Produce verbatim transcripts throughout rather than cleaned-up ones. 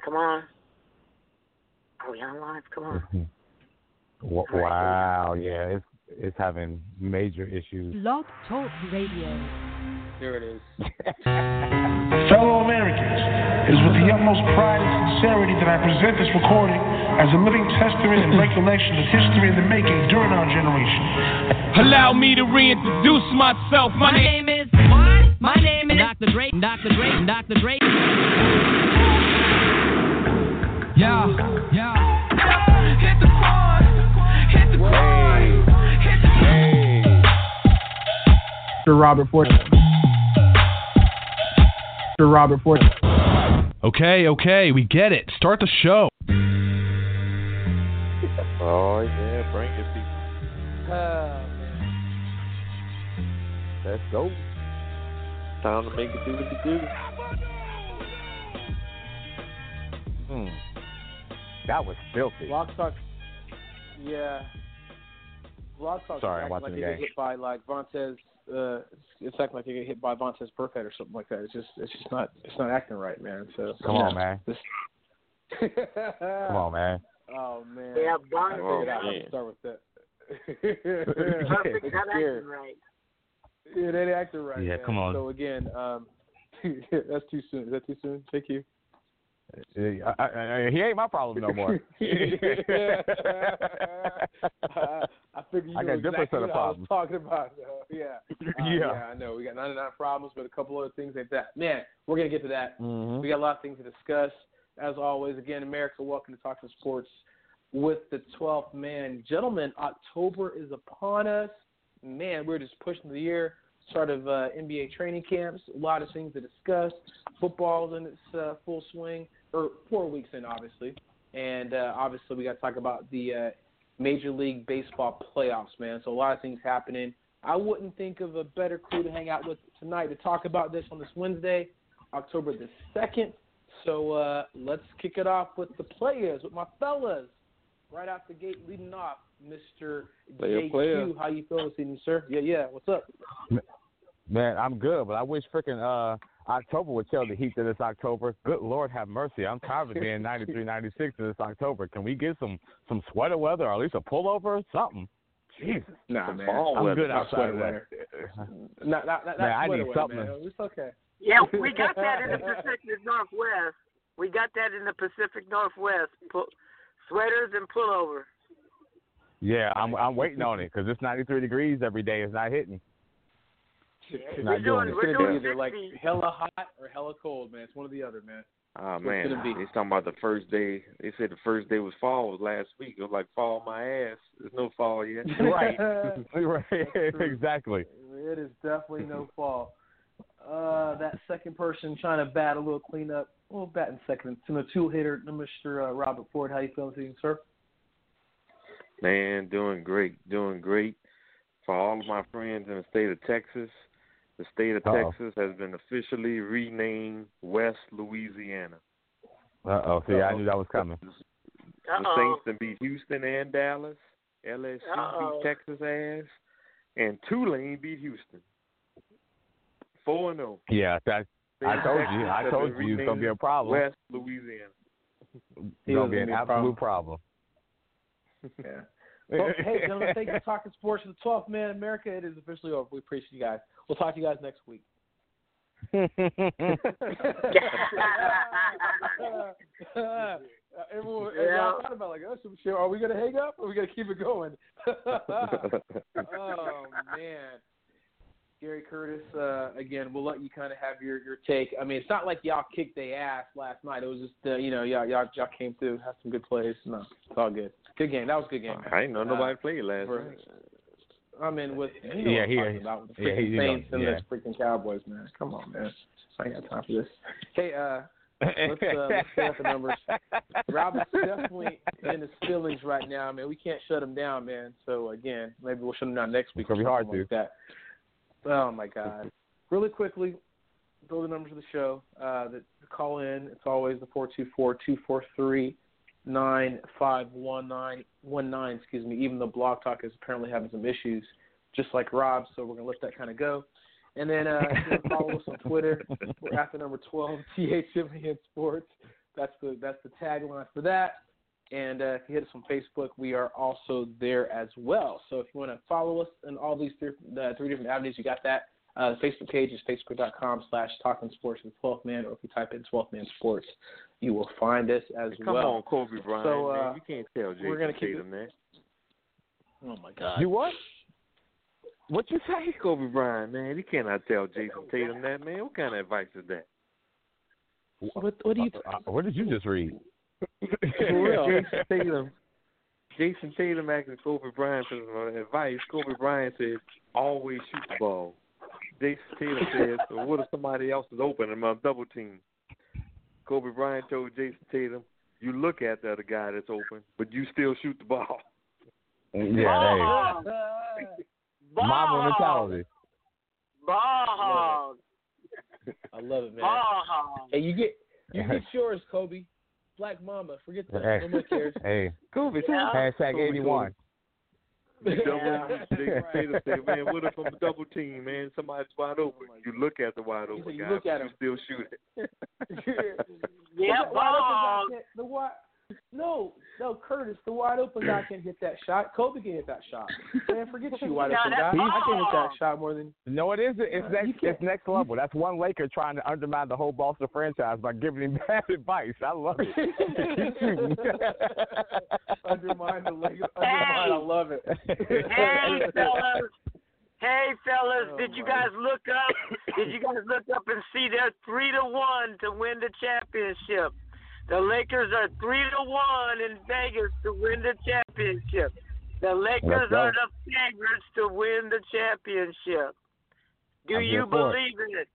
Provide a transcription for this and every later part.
Come on. Are we on live? Come on. Wow, yeah, it's it's having major issues. Blog Talk Radio. There it is. Fellow Americans, it is with the utmost pride and sincerity that I present this recording as a living testament and recollection of history in the making during our generation. Allow me to reintroduce myself. My, My name is what? My name is Doctor Dre. Doctor Dre. Doctor Dre. Yeah, yeah. Hit the quad. Hit the quad. Hit the quad. Mister Robert Ford. Mister Robert Ford. Okay, okay, we get it. Start the show. Oh, yeah, bring it, people. Oh, man. Let's go. Time to make it do what it do. Hmm. That was filthy. Block Talk. Yeah. Block Talk. Sorry, I'm acting watching like the they game. get hit by like Vontez. Uh, it's acting like they get hit by Vontez Burkhead or something like that. It's just, it's just not, it's not acting right, man. So Come yeah. on, man. This... Come on, man. Oh man. Yeah, Von. I Oh, figured out how man. to start with that. Perfect. Not acting right. Yeah, they acting right. Yeah, man. come on. So again, um, that's too soon. Is that too soon? Thank you. I, I, I, he ain't my problem no more. uh, I figure you I know got different exactly set of what I was problems. talking about. Uh, yeah. Uh, Yeah. yeah, I know. We got ninety-nine problems, but a couple other things like that. Man, we're going to get to that. Mm-hmm. We got a lot of things to discuss. As always, again, America, welcome to Talk to Sports with the twelfth man. Gentlemen, October is upon us. Man, we're just pushing the year. Start of uh, N B A training camps. A lot of things to discuss. Football's in its uh, full swing. Or four weeks in, obviously. And uh, obviously we got to talk about the uh, Major League Baseball playoffs, man. So a lot of things happening. I wouldn't think of a better crew to hang out with tonight to talk about this on this Wednesday, October the second. So uh, let's kick it off with the players, with my fellas. Right off the gate, leading off, Mister Player, J Q. player. How you feeling this evening, sir? Yeah, yeah. What's up? Man, I'm good, but I wish freaking uh, October would tell the Heat that it's October. Good Lord have mercy. I'm tired of being ninety-three, ninety-six in this October. Can we get some, some sweater weather or at least a pullover or something? Jesus. Nah, man. fall I'm weather, good not outside sweater of weather. that. Not, not, not, Man, not I sweater need weather, something. man. It's okay. Yeah, we got that in the Pacific Northwest. We got that in the Pacific Northwest. Pu- sweaters and pullover. Yeah, I'm I'm waiting on it because it's ninety-three degrees every day. It's not hitting. Yeah, Not we're doing doing, it. we're It's gonna doing be either like sixty. hella hot or hella cold, man. It's one or the other, man. Oh, What's man. gonna be? He's talking about the first day. They said the first day was fall was last week. It was like fall my ass. There's no fall yet. Right. Right. Exactly. It is definitely no fall. Uh, that second person trying to bat a little cleanup. Well, batting second. It's a two hitter, Mister Uh, Robert Ford. How you feeling, this evening, sir? Man, doing great. Doing great. For all of my friends in the state of Texas, the state of Uh-oh. Texas has been officially renamed West Louisiana. Uh oh. See, I knew that was coming. The Uh-oh. Saints to beat Houston and Dallas. L S U Uh-oh. beat Texas ass. And Tulane beat Houston. four and oh. Yeah, that, I told you. I told you it's going to be a problem. West Louisiana. It's going to be an absolute problem. Yeah. Well, hey, gentlemen, thank you for talking sports for the twelfth man in America. It is officially over. We appreciate you guys. We'll talk to you guys next week. uh, everyone, Yeah. everyone thought about like, oh, some shit. Are we gonna hang up or are we gonna keep it going? Oh man, Gary Curtis. Uh, again, we'll let you kind of have your, your take. I mean, it's not like y'all kicked their ass last night. It was just uh, you know y'all, y'all y'all came through, had some good plays. No, it's all good. Good game. That was a good game. Man. I didn't know nobody Uh, played last for- night. I'm in with you know Yeah, what I'm he- talking about with the yeah, freaking he- Saints and yeah. the freaking Cowboys, man. Come on, man. I ain't got time for this. Hey, uh, let's uh, let's get out the numbers. Rob is definitely in his feelings right now, man. We can't shut him down, man. So again, maybe we'll shut him down next week. It's gonna be or hard something to. like that. Oh my God! Really quickly, throw the numbers of the show. Uh, the, the call in. It's always the four two four two four three nine five one nine one nine. Excuse me. Even though Blog Talk is apparently having some issues, just like Rob. So we're gonna let that kind of go. And then uh, you can follow us on Twitter. We're at the number twelve, T H M A N Sports. That's the that's the tagline for that. And uh, if you hit us on Facebook, we are also there as well. So if you want to follow us in all these three, uh, three different avenues, you got that. Uh, the Facebook page is facebook.com slash talking sports with twelfth man, or if you type in twelfth man sports, you will find us as Come well. Come on, Kobe Bryant, so, uh, man. You can't tell Jason we're gonna keep Tatum that. Oh, my God. You what? What you say? Kobe Bryant, man. You cannot tell Jason Tatum that, man. What kind of advice is that? What, what do you? T- uh, what did you just read? For real. Jason Tatum. Jason Tatum asking Kobe Bryant for some advice. Kobe Bryant said, "Always shoot the ball." Jason Tatum said, well, "What if somebody else is open and I'm double team?" Kobe Bryant told Jason Tatum, "You look at the other guy that's open, but you still shoot the ball." Yeah, hey. Mama mentality. Ball. I love it, man. Ball. Hey, you get you get yours, Kobe. Black Mama, forget that. Hey. Nobody cares. Hey, Kobe, Yeah. hashtag Kobe eighty-one. Double, Jason Tatum said, "Man, what if I'm a double team, man? Somebody's wide open. You look at the wide open said you guy, look at but him. you still shoot it." Yeah, The wide open ball. guy can't- The wide, no, no, Curtis, the wide open guy can hit that shot. Kobe can hit that shot. Man, forget you, wide Yeah, open that's guy. I can hit ball. that shot more than. No, it isn't. It's You next. can't- It's next level. That's one Laker trying to undermine the whole Boston franchise by giving him bad advice. I love it. Keep shooting. Undermine the leg. Undermine. I love it. Hey, fellas. Hey, fellas, Oh, did you my. guys look up? Did you guys look up and see they're three to one to win the championship? The Lakers are three to one in Vegas to win the championship. The Lakers Let's go. are the favorites to win the championship. Do I'm you here for it. believe in it?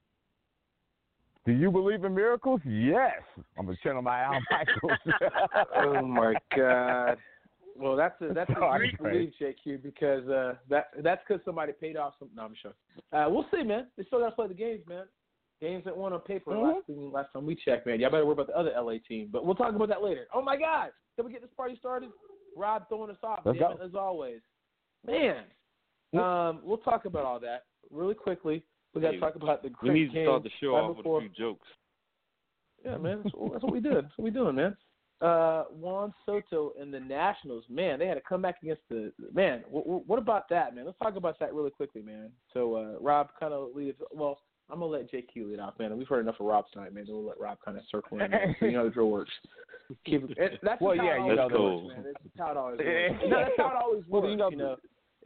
Do you believe in miracles? Yes. I'm gonna channel my Al Michaels. Oh my God. Well, that's a that's a Sorry, huge Craig. belief, J Q, because uh, that that's because somebody paid off some. No, I'm sure. Uh, we'll see, man. They still got to play the games, man. Games that won on paper Mhm. last thing, last time we checked, man. Y'all better worry about the other L A team, but we'll talk about that later. Oh my God, can we get this party started? Rob throwing us off, Let's damn go. it, as always. Man, um, we'll talk about all that really quickly. We got to Hey, talk about the We great need to game start the show right off with before- a few jokes. Yeah, man, that's, what- that's what we did. That's what we doing, man. Uh, Juan Soto and the Nationals, man, they had to come back against the man. What, what about that, man? Let's talk about that really quickly, man. So, uh, Rob, kind of lead. Well, I'm gonna let J Q lead off, man. We've heard enough of Rob tonight, man. We'll let Rob kind of circle in, man. So you know how the drill works. Keep it, it- that's Well, just how yeah, it you always know the- works, man. It's how it always works. No, that's how it always Well, works. you know- you know.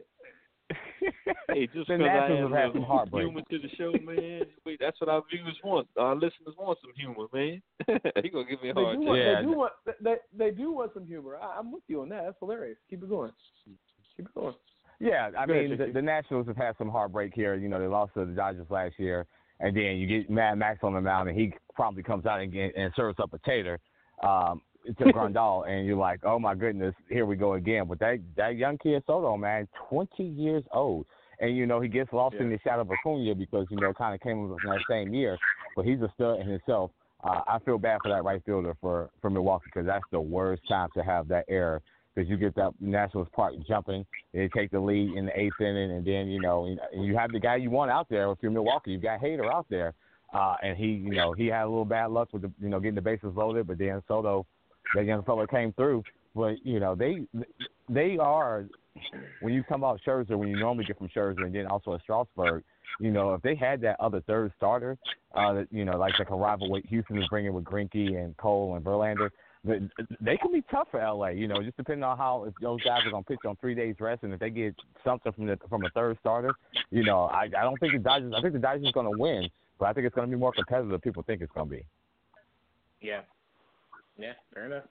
Hey, just The because I Nationals add have a had little some heartbreak. humor to the show, man. Wait, that's what our viewers want. Our listeners want some humor, man. He gonna give me a They hard do, time. want, Yeah. they do want they they do want some humor. I, I'm with you on that. That's hilarious. Keep it going. Keep it going. Yeah, I Go ahead, mean, J the, Q. the Nationals have had some heartbreak here. You know, they lost to the Dodgers last year, and then you get Mad Max on the mound, and he probably comes out and, get, and serves up a tater um, to Grandal, and you're like, oh my goodness, here we go again. But that that young kid Soto, man, twenty years old, and you know he gets lost in the shadow of Acuna because you know kind of came up in that same year, but he's a stud in himself. Uh, I feel bad for that right fielder for, for Milwaukee because that's the worst time to have that error because you get that Nationals Park jumping, they take the lead in the eighth inning, and then, you know, you have the guy you want out there. If you're Milwaukee, you've got Hader out there, uh, and he, you know, he had a little bad luck with, the, you know, getting the bases loaded, but then Soto, that young fella came through. But, you know, they they are, when you come out Scherzer, when you normally get from Scherzer and then also at Strasburg, you know, if they had that other third starter, uh, that, you know, like like a rival what Houston is bringing with Greinke and Cole and Verlander, they, they can be tough for L A. You know, just depending on how if those guys are going to pitch on three days rest, and if they get something from the from a third starter, you know, I I don't think the Dodgers. I think the Dodgers are going to win, but I think it's going to be more competitive than people think it's going to be. Yeah. Yeah. Fair enough.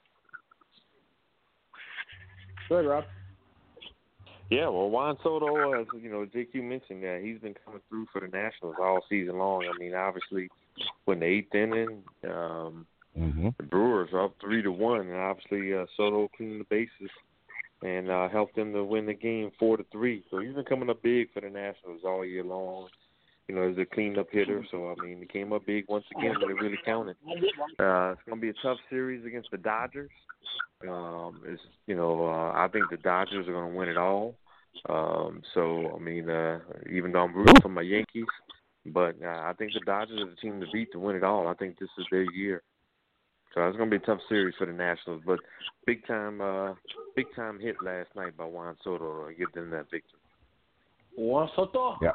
Go ahead, Rob. Yeah, well, Juan Soto, as you know, J Q mentioned that he's been coming through for the Nationals all season long. I mean, obviously, when the eighth inning, um, Mm-hmm. the Brewers are up three to one, and obviously uh, Soto cleaned the bases and uh, helped them to win the game four to three. So he's been coming up big for the Nationals all year long. You know, as a cleanup hitter. So I mean, he came up big once again when it really counted. Uh, it's going to be a tough series against the Dodgers. Um, it's you know, uh, I think the Dodgers are going to win it all. Um, so I mean, uh, even though I'm rooting for my Yankees, but uh, I think the Dodgers are the team to beat to win it all. I think this is their year. So it's going to be a tough series for the Nationals, but big time, uh, big time hit last night by Juan Soto to get them that victory. Juan Soto. Yeah.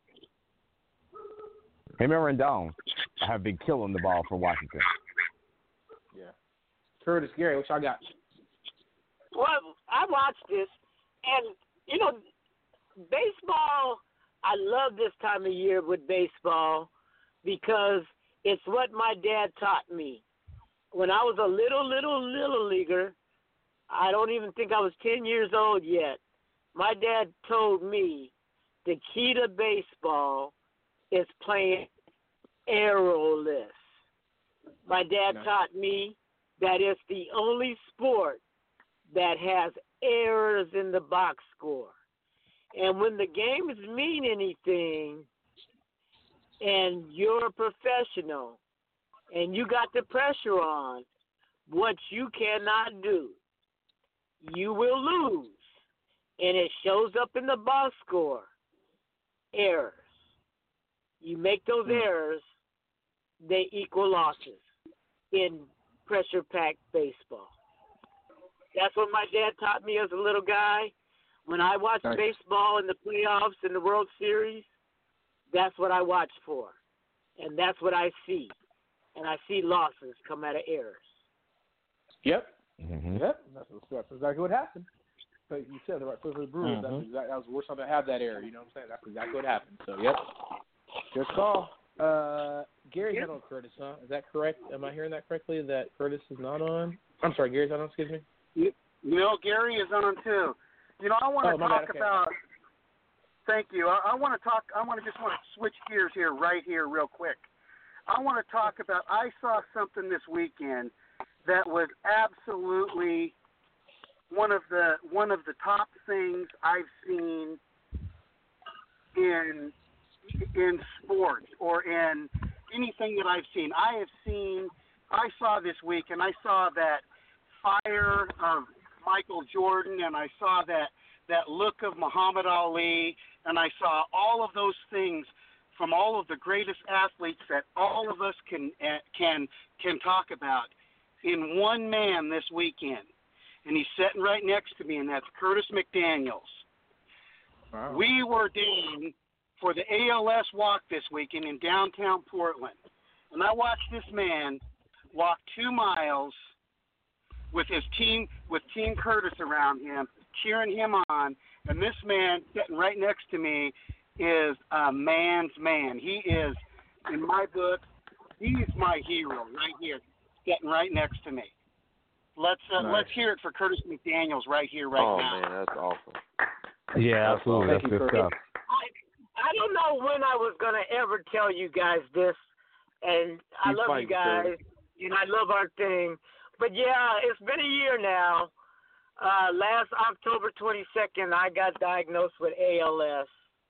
Him and Rendon have been killing the ball for Washington. Yeah. Curtis, Gary, what y'all got? Well, I watched this, and, you know, baseball, I love this time of year with baseball because it's what my dad taught me. When I was a little, little, little leaguer, I don't even think I was ten years old yet, my dad told me the key to baseball is playing errorless. My dad No. taught me that it's the only sport that has errors in the box score. And when the games mean anything and you're a professional and you got the pressure on, what you cannot do, you will lose. And it shows up in the box score. Errors. You make those Mm. errors, they equal losses in pressure-packed baseball. That's what my dad taught me as a little guy. When I watch Nice. baseball in the playoffs and the World Series, that's what I watch for. And that's what I see. And I see losses come out of errors. Yep. Mm-hmm. Yep. That's, that's exactly what happened. But you said the right foot for the Brewers. Mm-hmm. That's exactly, that was the worst time to have that error. You know what I'm saying? That's exactly what happened. So, yep. Good call. Uh, Gary's not on Curtis, huh? Is that correct? Am I hearing that correctly, that Curtis is not on? I'm sorry, Gary's not on, excuse me? No, Gary is on too. You know, I want to Oh, my talk bad, okay. about. Thank you. I, I want to talk. I want to just want to switch gears here, right here, real quick. I want to talk about. I saw something this weekend that was absolutely one of the one of the top things I've seen in in sports or in anything that I've seen. I have seen. I saw this week, and I saw that fire of Michael Jordan, and I saw that that look of Muhammad Ali, and I saw all of those things from all of the greatest athletes that all of us can uh, can can talk about in one man this weekend. And he's sitting right next to me, and that's Curtis McDaniels. Wow. We were down for the A L S walk this weekend in downtown Portland, and I watched this man walk two miles with his team, with Team Curtis around him, cheering him on, and this man sitting right next to me is a man's man. He is, in my book, he's my hero right here, sitting right next to me. Let's uh, Nice. let's hear it for Curtis McDaniels right here, right oh, now. man, that's awesome. Yeah, absolutely. Thank That's you, good Curtis. stuff. I, I don't know when I was going to ever tell you guys this, and I Keep love fighting, you guys, Curtis. and I love our thing. But, yeah, it's been a year now. Uh, last October twenty-second, I got diagnosed with A L S.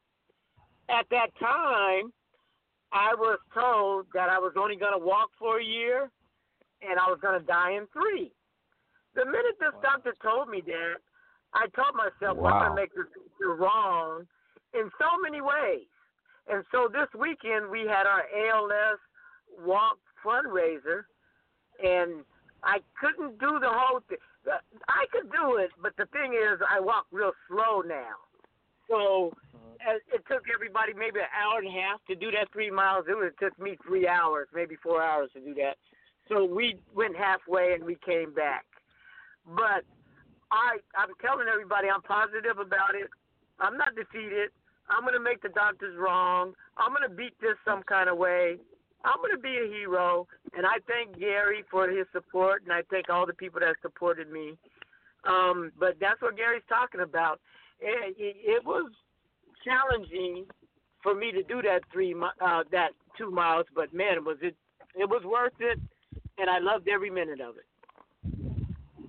At that time, I was told that I was only going to walk for a year, and I was going to die in three. The minute this doctor told me that, I told myself, well, I'm Wow. going to make this doctor wrong in so many ways. And so this weekend, we had our A L S walk fundraiser, and I couldn't do the whole thing. I could do it, but the thing is, I walk real slow now. So uh, it took everybody maybe an hour and a half to do that three miles. It would have took me three hours, maybe four hours to do that. So we went halfway and we came back. But I, I'm telling everybody I'm positive about it. I'm not defeated. I'm going to make the doctors wrong. I'm going to beat this some kind of way. I'm going to be a hero, and I thank Gary for his support, and I thank all the people that supported me. Um, but that's what Gary's talking about. It, it, it was challenging for me to do that three, uh, that two miles, but man, was it it was worth it, and I loved every minute of it.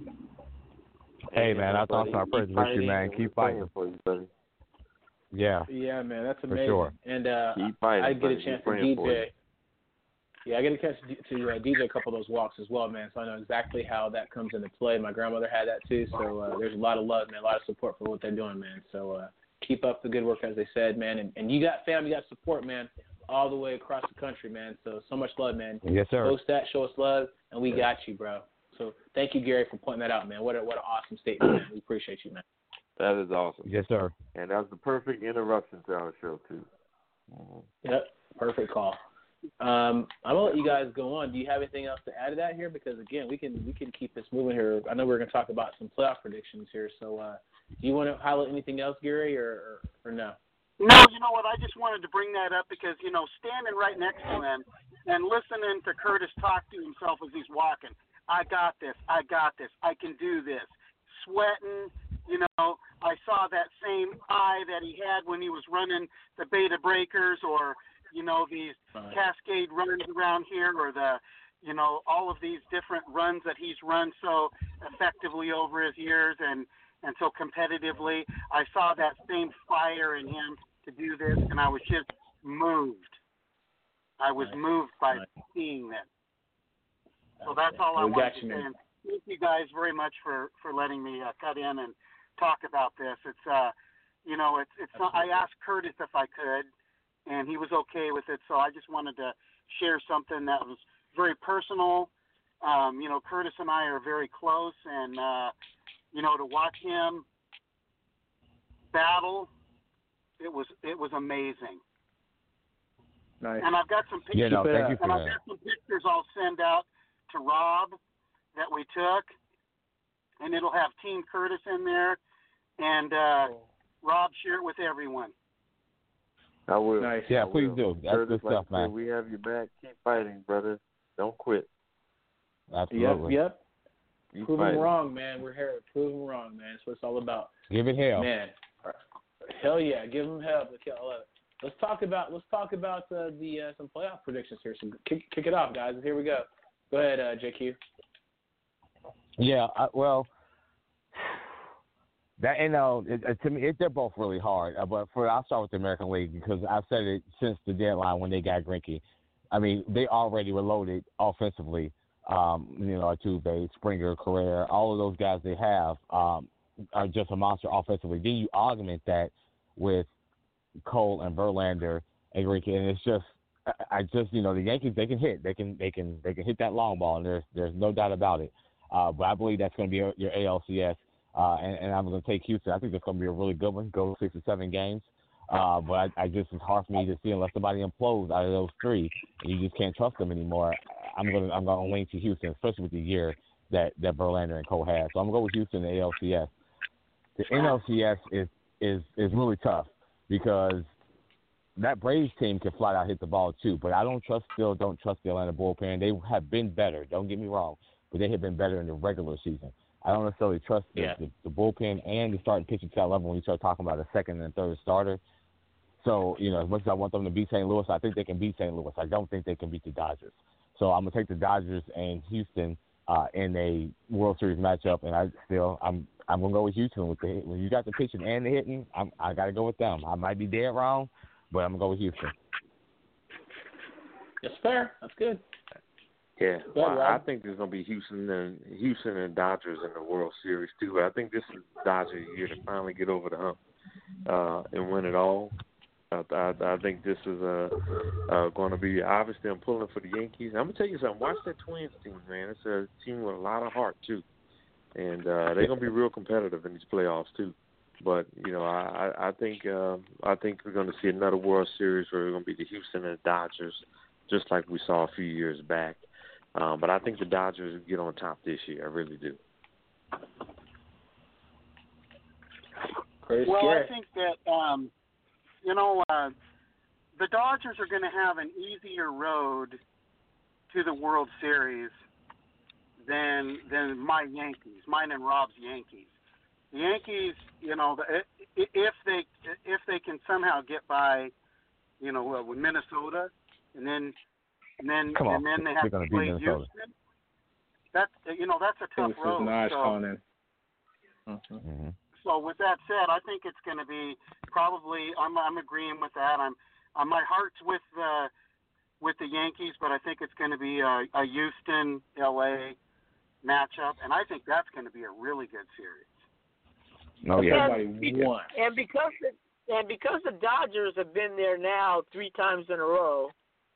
Hey, man, that's awesome. I praise wish you, man. Keep fighting. For you, buddy. Yeah. Yeah, man, that's For amazing. sure. And uh, Keep fighting, I get buddy. a chance We're to praying for D J. you. Yeah, I get a chance to, to uh, D J a couple of those walks as well, man. So I know exactly how that comes into play. My grandmother had that too, so uh, there's a lot of love, man, a lot of support for what they're doing, man. So uh, keep up the good work, as they said, man. And, and you got family, you got support, man. all the way across the country, man. So, so much love, man. Yes, sir. Post that, show us love, and we got you, bro. So, thank you, Gary, for pointing that out, man. What a, what an awesome statement, man. We appreciate you, man. That is awesome. Yes, sir. And that was the perfect interruption to our show, too. Mm-hmm. Yep, perfect call. Um, I'm gonna let you guys go on. Do you have anything else to add to that here? Because again, we can we can keep this moving here. I know we're gonna talk about some playoff predictions here. So, uh, do you want to highlight anything else, Gary, or, or or no? No, you know what? I just wanted to bring that up because you know, standing right next to him and listening to Curtis talk to himself as he's walking. I got this. I got this. I can do this. Sweating. You know, I saw that same eye that he had when he was running the Beta Breakers or, you know, these right. Cascade runs around here or the, you know, all of these different runs that he's run so effectively over his years and, and so competitively. I saw that same fire in him to do this, and I was just moved. I was right. moved by right. seeing that. So that's all I wanted to say. And thank you guys very much for, for letting me uh, cut in and talk about this. It's uh, you know, it's it's. Not, I asked Curtis if I could, and he was okay with it. So I just wanted to share something that was very personal. Um, you know, Curtis and I are very close, and uh, you know, to watch him battle, it was it was amazing. Nice. And I've got some pictures. Yeah, no, thank you for and that. I've got some pictures I'll send out to Rob that we took. And it'll have Team Curtis in there, and uh, Rob, share it with everyone. I will. Nice. Yeah, I please will. do. That's Curtis, good stuff, like man. We have your back. Keep fighting, brother. Don't quit. Absolutely. Yep, yep. Keep Prove them fighting. wrong, man. We're here. Prove them wrong, man. That's what it's all about. Give it hell. Man, hell yeah. Give them hell. I love it. Let's talk about let's talk about uh, the uh, some playoff predictions here. So kick, kick it off, guys. Here we go. Go ahead, uh, J Q. Yeah, I, well, that you know, it, it, to me, it, they're both really hard. Uh, but for I'll start with the American League because I've said it since the deadline when they got Greinke. I mean, they already were loaded offensively. Um, you know, Altuve, Springer, Correa, all of those guys they have um, are just a monster offensively. Then you augment that with Cole and Verlander and Greinke, and it's just, I, I just, you know, the Yankees they can hit, they can, they can, they can hit that long ball, and there's, there's no doubt about it. Uh, but I believe that's going to be your, your A L C S, uh, and, and I'm going to take Houston. I think that's going to be a really good one. Go six or seven games, uh, but I, I just it's hard for me to see unless somebody implodes out of those three, and you just can't trust them anymore. I'm going to I'm going to lean to Houston, especially with the year that, that Verlander and Cole had. So I'm going to go with Houston in the A L C S. The N L C S is is is really tough because that Braves team can flat out hit the ball too, but I don't trust still don't trust the Atlanta bullpen. They have been better. Don't get me wrong. But they have been better in the regular season. I don't necessarily trust the, yeah. the, the bullpen and the starting pitching staff level when you start talking about a second and third starter. So, you know, as much as I want them to beat Saint Louis, I think they can beat Saint Louis. I don't think they can beat the Dodgers. So I'm going to take the Dodgers and Houston uh, in a World Series matchup, and I still I'm I'm going to go with Houston. With the, when you got the pitching and the hitting, I'm, I got to go with them. I might be dead wrong, but I'm going to go with Houston. That's fair. That's good. Yeah, well, right. I think there's going to be Houston and Houston and Dodgers in the World Series too. I think this is Dodgers' year to finally get over the hump uh, and win it all. I, I, I think this is uh, uh, going to be obviously I'm pulling for the Yankees. I'm gonna tell you something. Watch that Twins team, man. It's a team with a lot of heart too, and uh, they're going to be real competitive in these playoffs too. But you know, I, I, I think uh, I think we're going to see another World Series where we're going to be the Houston and the Dodgers, just like we saw a few years back. Um, but I think the Dodgers get on top this year. I really do. Well, I think that, um, you know, uh, the Dodgers are going to have an easier road to the World Series than than my Yankees, mine and Rob's Yankees. The Yankees, you know, if they if they can somehow get by, you know, with Minnesota, and then and then Come on. and then they have They're to play Houston. That's you know that's a tough this road. Is nice so, calling. Mm-hmm. Mm-hmm. So with that said, I think it's going to be probably. I'm I'm agreeing with that. I'm uh, my heart's with the with the Yankees, but I think it's going to be a, a Houston L A matchup, and I think that's going to be a really good series. Oh yeah, and, because, and because it, and because the Dodgers have been there now three times in a row,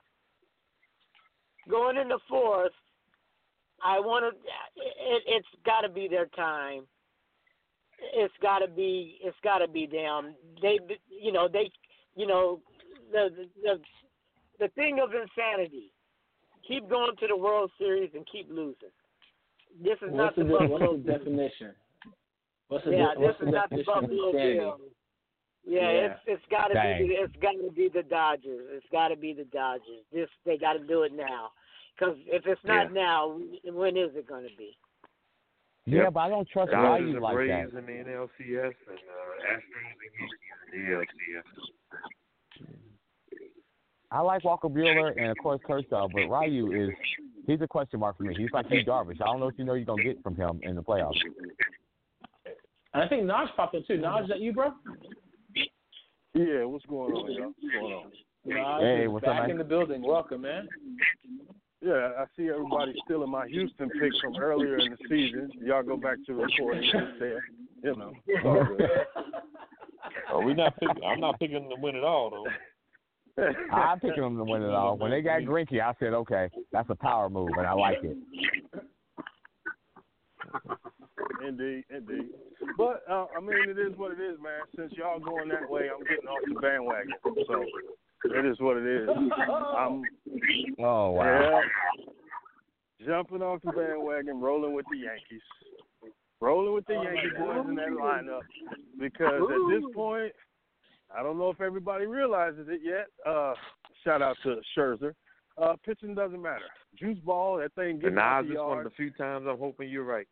going in the fourth, I want to. It, it's got to be their time. It's got to be. It's got to be them. They, you know, they, you know, the the the thing of insanity. Keep going to the World Series and keep losing. This is what's not the, the Buffalo what's the definition? What's the, yeah, what's this the is not the definition of Buffalo insanity? Bills. Yeah, Yeah. it's it's got to Dang. be the, it's got to be the Dodgers. It's got to be the Dodgers. This they got to do it now. Because if it's not Yeah. now, when is it going to be? Yeah, Yep. but I don't trust Dodgers Ryu and like Braves that. in the N L C S and uh, Astros and Yankees in the A L C S. I like Walker Buehler and, of course, Kershaw, but Ryu is – he's a question mark for me. He's like Hugh Darvish. I don't know if you know you're going to get from him in the playoffs. And I think Naj popped in too. Naj, is that you, bro? Yeah, what's going on, y'all? What's going on? Naj Hey, is what's up, back man? in the building. Welcome, man. Yeah, I see everybody still in my Houston pick from earlier in the season. Y'all go back to the recording and there. You know. It's all good. Oh, we not picking. I'm not picking them to win it all, though. I'm picking them to win it all. When they got Greinke, I said, okay, that's a power move, and I like it. Indeed, indeed. But, uh, I mean, it is what it is, man. Since y'all going that way, I'm getting off the bandwagon. So, it is what it is. I'm, Oh, wow. yeah, jumping off the bandwagon, rolling with the Yankees. Rolling with the Yankee boys in that lineup. Because at this point, I don't know if everybody realizes it yet. Uh, shout out to Scherzer. Uh, pitching doesn't matter. Juice ball, that thing gets And out Nas the is one of yard. the few times I'm hoping you're right.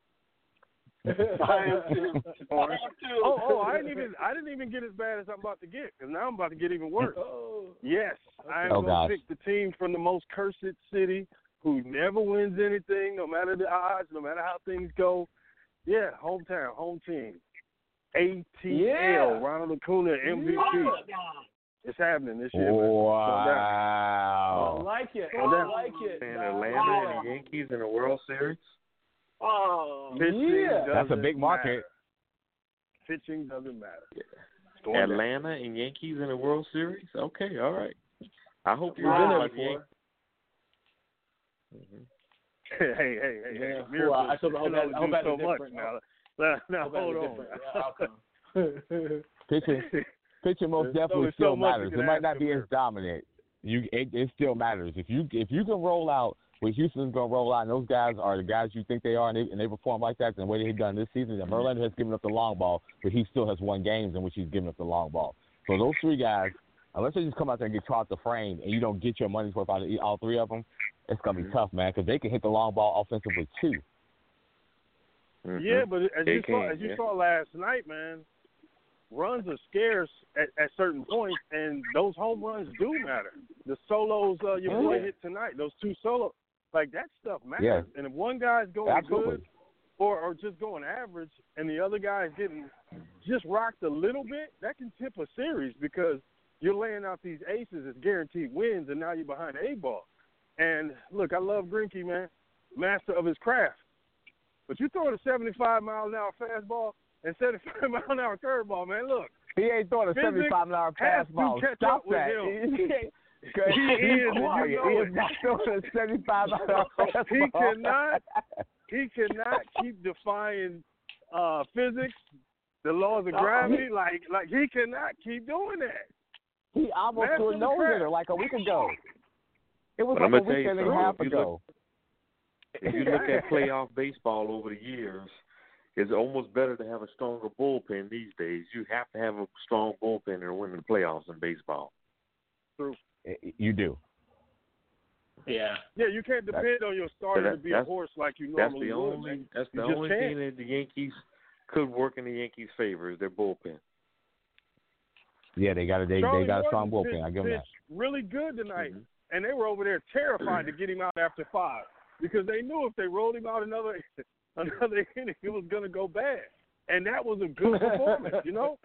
I am too. oh, oh, I didn't even I didn't even get as bad as I'm about to get, because now I'm about to get even worse. Yes, I am Oh, going gosh. to pick the team from the most cursed city who never wins anything, no matter the odds, no matter how things go. Yeah, hometown, home team. A T L, Yeah. Ronald Acuna, M V P. Yeah. It's happening this year. Man. I Wow. like it. Oh, I that- like it. And Nah, Atlanta yeah. and the Yankees in the World Series. Oh, Pitching Yeah. That's a doesn't big market. matter. Pitching doesn't matter. It's going down. Atlanta and Yankees in the World Series. Okay, all right. I hope you're Wow. right Been there about the before. Yankees. Mhm. Hey, hey, hey, hey. Yeah, Miracles well, I hope- I hope can that- only I hope do that's so different. much now. Now, now Hope that hold was on. different, yeah, outcome. Pitching, pitching most There's definitely only so still much matters. you It can might ask not be of as dominant. You, it, it still matters. If you if you can roll out what Houston's going to roll out, and those guys are the guys you think they are, and they, and they perform like that, and the way they've done this season, and Verlander has given up the long ball, but he still has won games in which he's given up the long ball. So those three guys, unless they just come out there and get caught the frame, and you don't get your money's worth out of all three of them, it's going to be tough, man, because they can hit the long ball offensively too. Mhm. Yeah, but as They you saw, can, as you yeah. saw last night, man, runs are scarce at, at certain points, and those home runs do matter. The solos uh, your boy Yeah. hit tonight, those two solos, like that stuff matters. Yeah. And if one guy's going Absolutely. good or, or just going average, and the other guy's getting just rocked a little bit, that can tip a series because you're laying out these aces as guaranteed wins, and now you're behind the eight ball. And look, I love Greinke, man, master of his craft. But you throwing a seventy-five mile an hour fastball and seventy-five mile an hour curveball, man. Look, He ain't throwing a Physics seventy-five mile has to fastball. catch Stop up with that. him. He, ain't- He is, and quiet. you know He it. is not throwing a seventy-five mile an hour fastball. He cannot. He cannot keep defying uh, physics, the laws of gravity. Like, like he cannot keep doing that. He almost Master threw a of the no hitter craft. like a week ago. It was But I'm like a gonna tell you weekend and a something. half If you ago. If you look at playoff baseball over the years, it's almost better to have a stronger bullpen these days. You have to have a strong bullpen to win the playoffs in baseball. True. You do. Yeah. Yeah, you can't depend on your starter that- to be a that's- horse like you That's normally the would. only. man. That's You the just only can't. thing that the Yankees could work in the Yankees' favor is their bullpen. Yeah, they got a they, Charlie they got a strong Morton bullpen. I pitched- give them that. pitched really good tonight, Mhm. and they were over there terrified to get him out after five because they knew if they rolled him out another another inning, it was going to go bad. And that was a good performance, you know.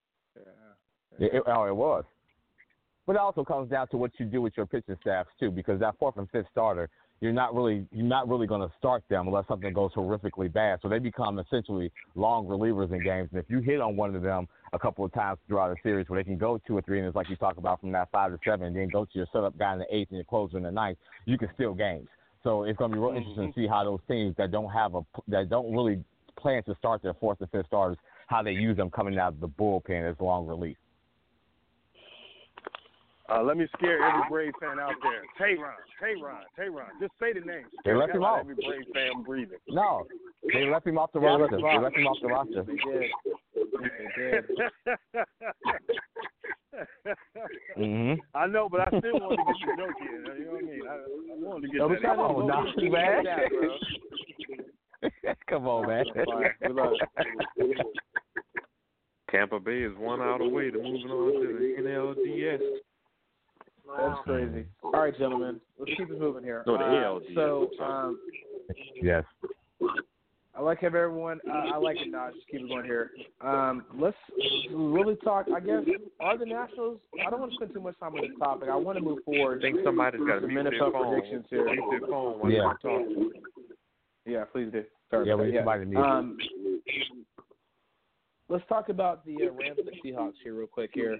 It, it, oh, it was. But it also comes down to what you do with your pitching staffs too, because that fourth and fifth starter, you're not really you're not really going to start them unless something goes horrifically bad. So they become essentially long relievers in games. And if you hit on one of them a couple of times throughout a series where they can go two or three innings, like you talk about from that five to seven, and then go to your setup guy in the eighth and your closer in the ninth, you can steal games. So it's going to be real interesting to see how those teams that don't have a that don't really plan to start their fourth and fifth starters, how they use them coming out of the bullpen as long relief. Uh, let me scare every Brave fan out there. Tehran, Tehran, Tehran. Just say the name. They left him off. Every Brave fan breathing. No, they left him off the Yeah, roster. they They left him off the roster. They did. They did. Mm-hmm. I know, but I still wanted to get the joke in. You know what I mean? I, I wanted to get No, that. come on, now, man. That, Come on, man. Tampa Bay is one out away to moving on to the N L D S. That's crazy. All right, gentlemen, let's keep it moving here. No, the uh, A L D S. So, um, Yes. I like having everyone. Uh, I like it now. Just keep it going here. Um, let's really talk. I guess are the Nationals. I don't want to spend too much time on this topic. I want to move forward. I think somebody's got to some mute N F L their phone. predictions here. Mute their phone while Yeah. you're talking. Yeah, please do. Sorry Yeah, about we that. need somebody to mute. Um, let's talk about the uh, Rams and the Seahawks here real quick here.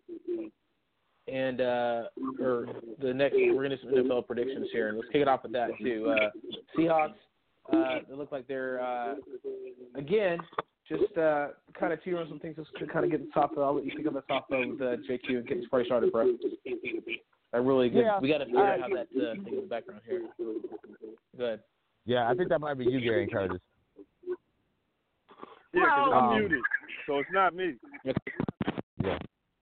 And uh, or the next, we're going to do some N F L predictions here, and let's kick it off with that too. Uh, Seahawks, uh, they look like they're uh, again just uh, kind of cheering on some things just to kind of get the top. I'll let you pick up the top of uh, J Q and get this party started, bro. I really good. Yeah, We got to figure I- out how that uh, thing in the background here. Good. Yeah, I think that might be you, Gary and Curtis. yeah, because I'm Um, muted, so it's not me. Yeah.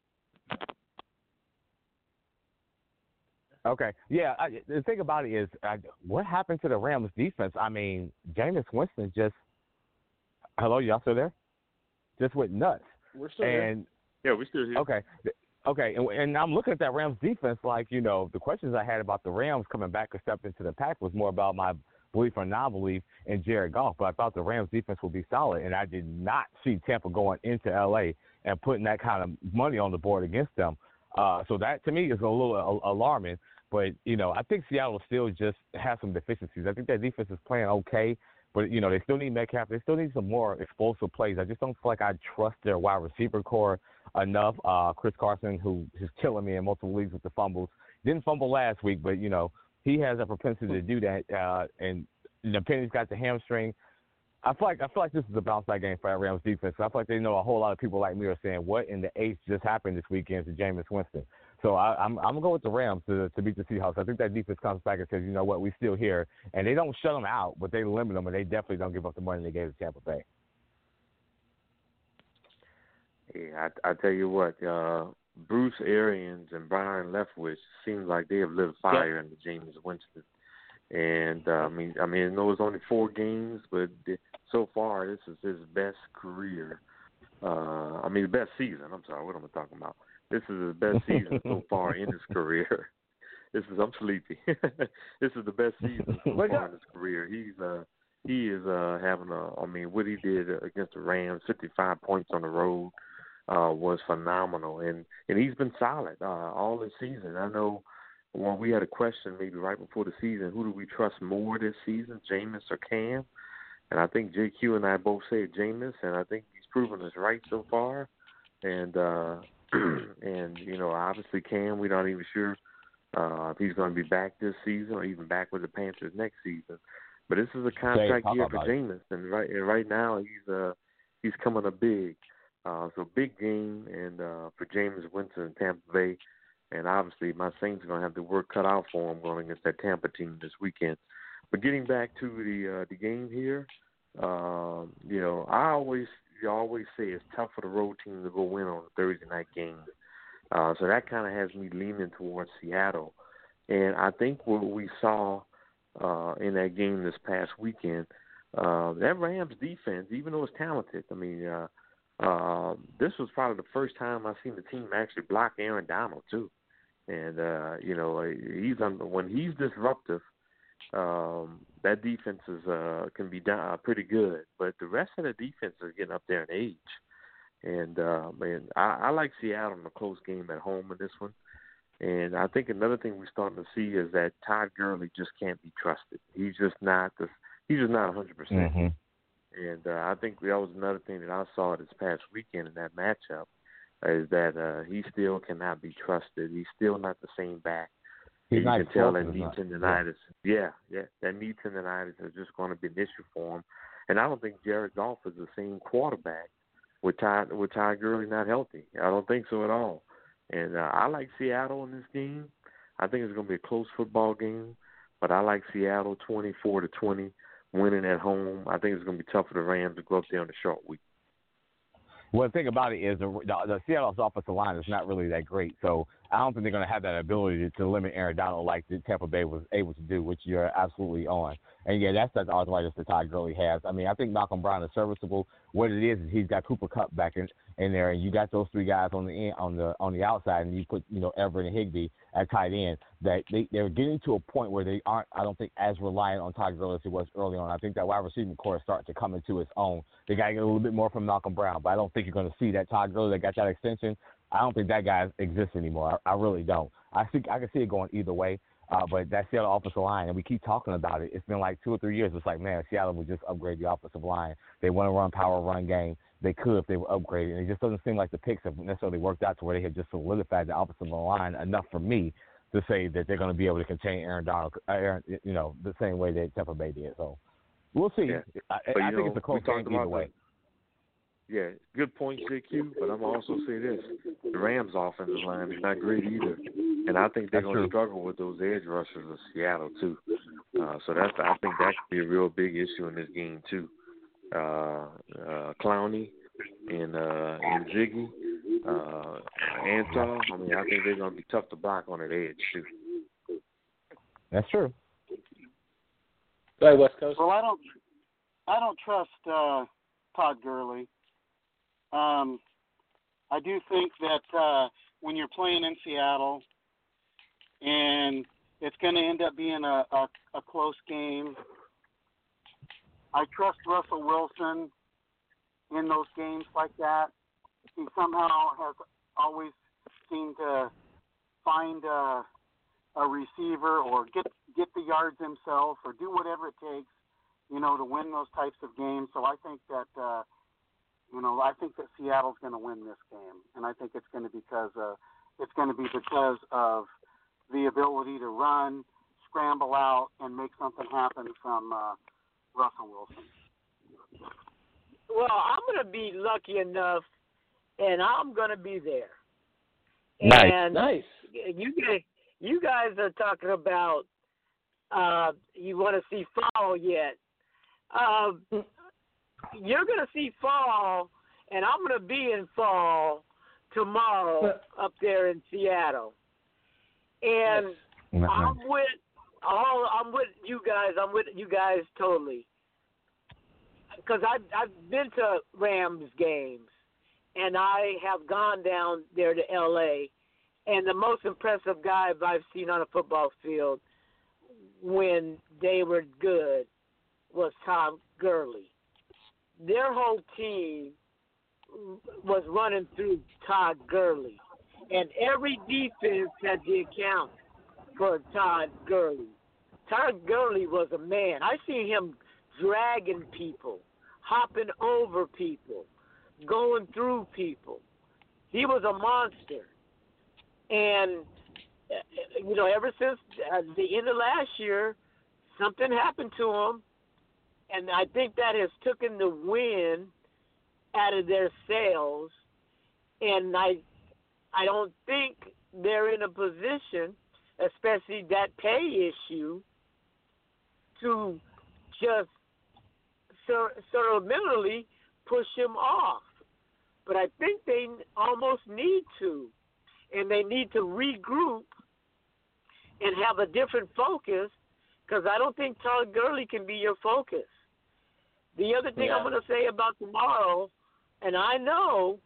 Okay. Yeah. I, the thing about it is, I, what happened to the Rams defense? I mean, Jameis Winston just. Hello, y'all still there? Just went nuts. We're still and Yeah, we're still here. okay, okay, and, and I'm looking at that Rams defense. Like, you know, the questions I had about the Rams coming back a step into the pack was more about my belief or non-belief in Jared Goff. But I thought the Rams defense would be solid, and I did not see Tampa going into L A and putting that kind of money on the board against them. Uh, so that to me is a little a- alarming. But you know, I think Seattle still just has some deficiencies. I think their defense is playing okay. But, you know, they still need Metcalf. They still need some more explosive plays. I just don't feel like I trust their wide receiver core enough. Uh, Chris Carson, who is killing me in multiple leagues with the fumbles, didn't fumble last week, but, you know, he has a propensity to do that. Uh, and the Penny's got the hamstring. I feel like I feel like this is a bounce back game for that Rams defense. I feel like they know a whole lot of people like me are saying, what in the eighth just happened this weekend to Jameis Winston? So I, I'm I'm gonna go with the Rams to to beat the Seahawks. I think that defense comes back and says, you know what, we still here, and they don't shut them out, but they limit them, and they definitely don't give up the money they gave to Tampa Bay. Yeah, I, I tell you what, uh, Bruce Arians and Brian Leftwich seem like they have lit a fire into Jameis Winston. And uh, I mean, I mean, I know it's only four games, but so far this is his best career. Uh, I mean, the best season. I'm sorry, what am I talking about? This is his best season so far in his career. This is I'm sleepy. This is the best season so far in his career. He's uh, he is uh, having a. I mean, what he did against the Rams, fifty-five points on the road, uh, was phenomenal, and and he's been solid uh, all this season. I know. Well, we had a question maybe right before the season, who do we trust more this season, Jameis or Cam? And I think J Q and I both said Jameis, and I think he's proven us right so far. And, uh, and you know, obviously Cam, we're not even sure uh, if he's going to be back this season or even back with the Panthers next season. But this is a contract Say, year for it. Jameis, and right, and right now he's uh, he's coming up big. Uh, so big game and uh, for Jameis Winston in Tampa Bay. And obviously, my Saints are going to have the work cut out for them going against that Tampa team this weekend. But getting back to the uh, the game here, uh, you know, I always you always say it's tough for the road team to go win on a Thursday night game. Uh, so that kind of has me leaning towards Seattle. And I think what we saw uh, in that game this past weekend, uh, that Rams defense, even though it's talented, I mean, uh, uh, this was probably the first time I've seen the team actually block Aaron Donald too. And, uh, you know, he's under, when he's disruptive, um, that defense is, uh, can be down, uh, pretty good. But the rest of the defense is getting up there in age. And, uh, man, I, I like Seattle in a close game at home in this one. And I think another thing we're starting to see is that Todd Gurley just can't be trusted. He's just not the, he's just not one hundred percent. Mm-hmm. And uh, I think that was another thing that I saw this past weekend in that matchup is that uh, he still cannot be trusted. He's still not the same back. He's you not can tell that not, knee tendonitis. Yeah. yeah, yeah, that knee tendonitis is just going to be an issue for him. And I don't think Jared Goff is the same quarterback with Todd with Todd Gurley not healthy. I don't think so at all. And uh, I like Seattle in this game. I think it's going to be a close football game, but I like Seattle twenty-four to twenty, winning at home. I think it's going to be tough for the Rams to go up there on a short week. Well, the thing about it is the, the, the Seattle's offensive line is not really that great, so I don't think they're going to have that ability to, to limit Aaron Donald like the Tampa Bay was able to do, which you're absolutely on. And, yeah, that's the arthritis that Todd Gurley has. I mean, I think Malcolm Brown is serviceable. What it is is he's got Cooper Kupp back in, in there, and you got those three guys on the end, on the on the outside, and you put, you know, Everett and Higbee at tight end. That they, they're getting to a point where they aren't, I don't think, as reliant on Todd Gurley as it was early on. I think that wide receiving core is starting to come into its own. They got to get a little bit more from Malcolm Brown, but I don't think you're going to see that Todd Gurley that got that extension. I don't think that guy exists anymore. I, I really don't. I think I can see it going either way. Uh, but that Seattle offensive line, and we keep talking about it. It's been like two or three years. It's like, man, Seattle would just upgrade the offensive line. They want to run power run game. They could if they were upgraded. And it just doesn't seem like the picks have necessarily worked out to where they have just solidified the offensive line enough for me to say that they're going to be able to contain Aaron Donald, Aaron, you know, the same way that Tampa Bay did. So we'll see. Yeah. I, but, I know, think it's a close game either the, way. Yeah, good point, J Q, but I'm also say this. The Rams' offensive line is not great either. And I think they're going to struggle with those edge rushers of Seattle, too. Uh, so that's I think that could be a real big issue in this game, too. Uh, uh, Clowney and, uh, and Ziggy, uh, Anton, I mean, I think they're going to be tough to block on that edge, too. That's true. Go ahead, West Coast. Well, I don't, I don't trust uh, Todd Gurley. Um, I do think that uh, when you're playing in Seattle and it's going to end up being a, a, a close game, I trust Russell Wilson in those games like that. He somehow has always seemed to find a, a receiver or get get the yards himself or do whatever it takes, you know, to win those types of games. So I think that, uh, you know, I think that Seattle's going to win this game, and I think it's going to because uh, it's going to be because of the ability to run, scramble out, and make something happen from uh, Russell Wilson. Well, I'm going to be lucky enough, and I'm going to be there. Nice, and nice. You guys, you guys are talking about uh, you want to see fall yet. Um, you're going to see fall, and I'm going to be in fall tomorrow up there in Seattle. And nice. I'm with all. I'm with you guys. I'm with you guys totally. Because I've, I've been to Rams games, and I have gone down there to L A, and the most impressive guy I've seen on a football field when they were good was Tom Gurley. Their whole team was running through Todd Gurley, and every defense had the account for Todd Gurley. Todd Gurley was a man. I seen him dragging people, hopping over people, going through people. He was a monster. And, you know, ever since uh, the end of last year, something happened to him. And I think that has taken the wind out of their sails. And I, I don't think they're in a position, especially that pay issue, to just sort of mentally push him off. But I think they almost need to. And they need to regroup and have a different focus, because I don't think Todd Gurley can be your focus. The other thing yeah. I'm going to say about tomorrow, and I know